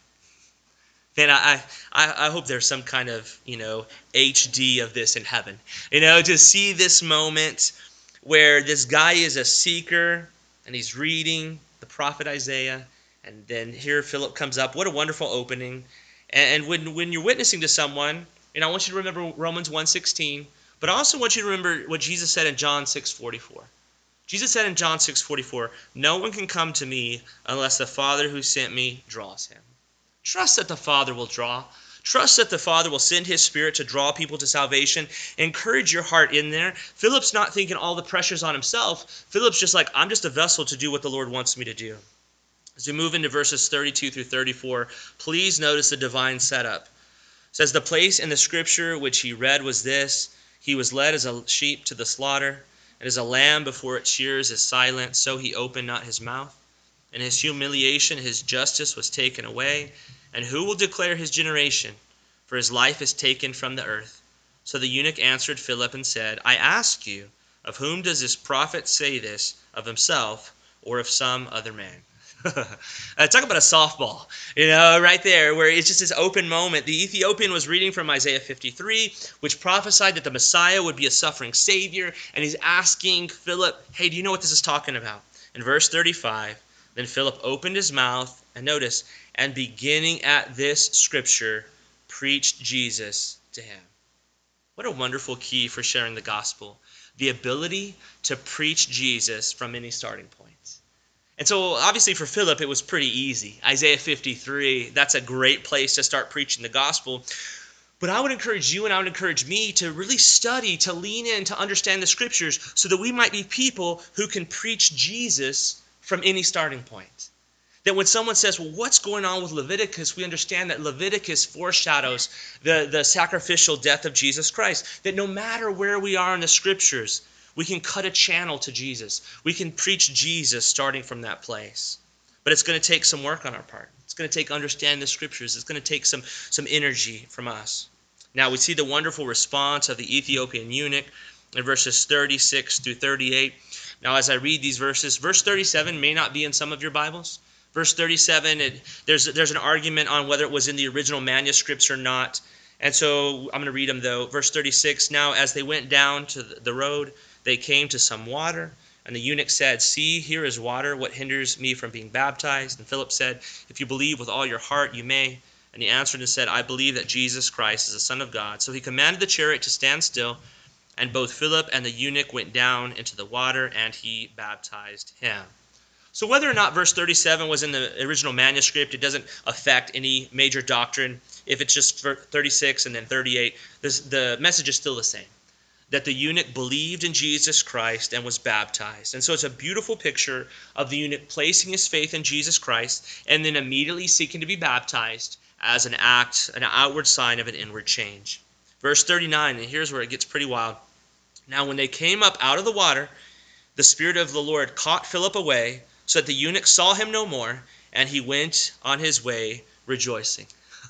Man, I, I, I hope there's some kind of, you know, H D of this in heaven. You know, to see this moment where this guy is a seeker and he's reading the prophet Isaiah. And then here Philip comes up. What a wonderful opening. And when, when you're witnessing to someone, you know, I want you to remember Romans one sixteen, but I also want you to remember what Jesus said in John six forty-four. Jesus said in John six forty-four, "No one can come to me unless the Father who sent me draws him." Trust that the Father will draw. Trust that the Father will send his Spirit to draw people to salvation. Encourage your heart in there. Philip's not thinking all the pressures on himself. Philip's just like, I'm just a vessel to do what the Lord wants me to do. As we move into verses thirty-two through thirty-four, please notice the divine setup. It says, "The place in the scripture which he read was this: He was led as a sheep to the slaughter, and as a lamb before its shears is silent, so he opened not his mouth. In his humiliation his justice was taken away. And who will declare his generation? For his life is taken from the earth." So the eunuch answered Philip and said, "I ask you, of whom does this prophet say this, of himself or of some other man?" Uh, talk about a softball, you know, right there, where it's just this open moment. The Ethiopian was reading from Isaiah fifty-three, which prophesied that the Messiah would be a suffering Savior, and he's asking Philip, hey, do you know what this is talking about? In verse thirty-five, then Philip opened his mouth, and notice, and beginning at this scripture, preached Jesus to him. What a wonderful key for sharing the gospel. The ability to preach Jesus from any starting point. And so obviously for Philip, it was pretty easy. Isaiah fifty-three, that's a great place to start preaching the gospel. But I would encourage you and I would encourage me to really study, to lean in, to understand the scriptures so that we might be people who can preach Jesus from any starting point. That when someone says, well, what's going on with Leviticus? We understand that Leviticus foreshadows the, the sacrificial death of Jesus Christ. That no matter where we are in the scriptures, we can cut a channel to Jesus. We can preach Jesus starting from that place. But it's going to take some work on our part. It's going to take understanding the scriptures. It's going to take some, some energy from us. Now we see the wonderful response of the Ethiopian eunuch in verses thirty-six through thirty-eight. Now as I read these verses, verse thirty-seven may not be in some of your Bibles. Verse thirty-seven, it, there's, there's an argument on whether it was in the original manuscripts or not. And so I'm going to read them though. Verse thirty-six, now as they went down to the road, they came to some water, and the eunuch said, see, here is water. What hinders me from being baptized? And Philip said, if you believe with all your heart, you may. And he answered and said, I believe that Jesus Christ is the Son of God. So he commanded the chariot to stand still, and both Philip and the eunuch went down into the water, and he baptized him. So whether or not verse thirty-seven was in the original manuscript, it doesn't affect any major doctrine. If it's just thirty-six and then thirty-eight, this, the message is still the same. That the eunuch believed in Jesus Christ and was baptized. And so it's a beautiful picture of the eunuch placing his faith in Jesus Christ and then immediately seeking to be baptized as an act, an outward sign of an inward change. Verse thirty-nine, and here's where it gets pretty wild. Now when they came up out of the water, the Spirit of the Lord caught Philip away, so that the eunuch saw him no more, and he went on his way rejoicing.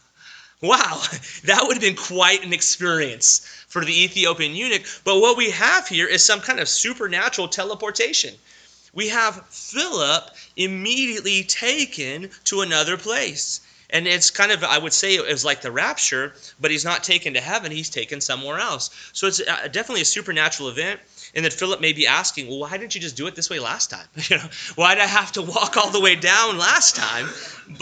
Wow, that would have been quite an experience for the Ethiopian eunuch. But what we have here is some kind of supernatural teleportation. We have Philip immediately taken to another place. And it's kind of, I would say, it was like the rapture, but he's not taken to heaven, he's taken somewhere else. So it's definitely a supernatural event. And that Philip may be asking, well, why didn't you just do it this way last time? You know, why did I have to walk all the way down last time?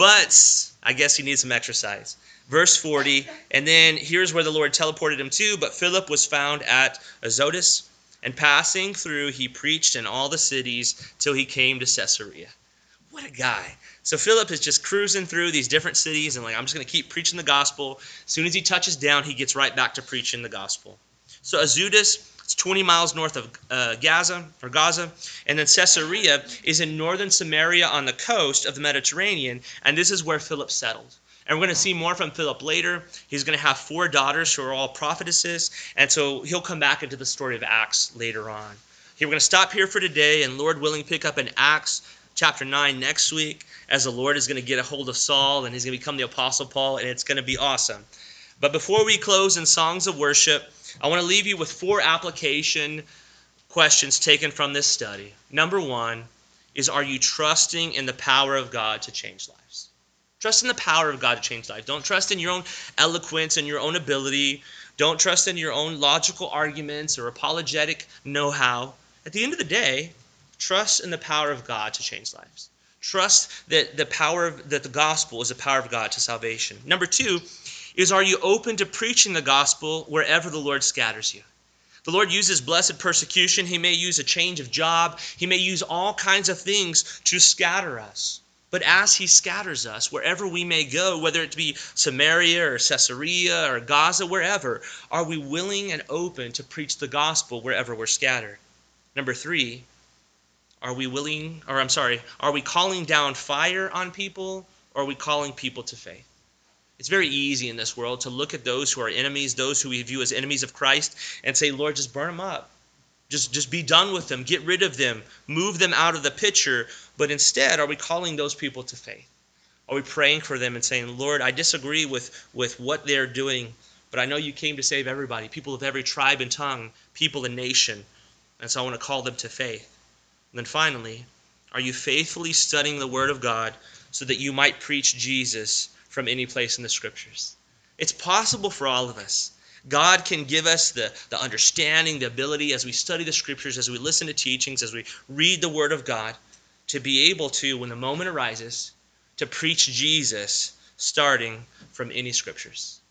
But I guess he needs some exercise. Verse forty, and then here's where the Lord teleported him to. But Philip was found at Azotus, and passing through, he preached in all the cities till he came to Caesarea. What a guy. So Philip is just cruising through these different cities, and like, I'm just going to keep preaching the gospel. As soon as he touches down, he gets right back to preaching the gospel. So Azotus, it's twenty miles north of uh, Gaza, or Gaza, and then Caesarea is in northern Samaria on the coast of the Mediterranean, and this is where Philip settled. And we're going to see more from Philip later. He's going to have four daughters who are all prophetesses, and so he'll come back into the story of Acts later on. Here, we're going to stop here for today, and Lord willing, pick up in Acts chapter nine next week, as the Lord is going to get a hold of Saul, and he's going to become the Apostle Paul, and it's going to be awesome. But before we close in songs of worship, I want to leave you with four application questions taken from this study. Number one is, are you trusting in the power of God to change lives? Trust in the power of God to change lives. Don't trust in your own eloquence and your own ability. Don't trust in your own logical arguments or apologetic know-how. At the end of the day, trust in the power of God to change lives. Trust that the power of, that the gospel is the power of God to salvation. Number two is, are you open to preaching the gospel wherever the Lord scatters you? The Lord uses blessed persecution. He may use a change of job. He may use all kinds of things to scatter us. But as he scatters us, wherever we may go, whether it be Samaria or Caesarea or Gaza, wherever, are we willing and open to preach the gospel wherever we're scattered? Number three, are we willing, or I'm sorry, are we calling down fire on people, or are we calling people to faith? It's very easy in this world to look at those who are enemies, those who we view as enemies of Christ, and say, Lord, just burn them up. Just, just be done with them. Get rid of them. Move them out of the picture. But instead, are we calling those people to faith? Are we praying for them and saying, Lord, I disagree with, with what they're doing, but I know you came to save everybody, people of every tribe and tongue, people and nation. And so I want to call them to faith. And then finally, Are you faithfully studying the Word of God so that you might preach Jesus from any place in the Scriptures? It's possible for all of us. God can give us the, the understanding, the ability as we study the Scriptures, as we listen to teachings, as we read the Word of God, to be able to, when the moment arises, to preach Jesus starting from any Scriptures.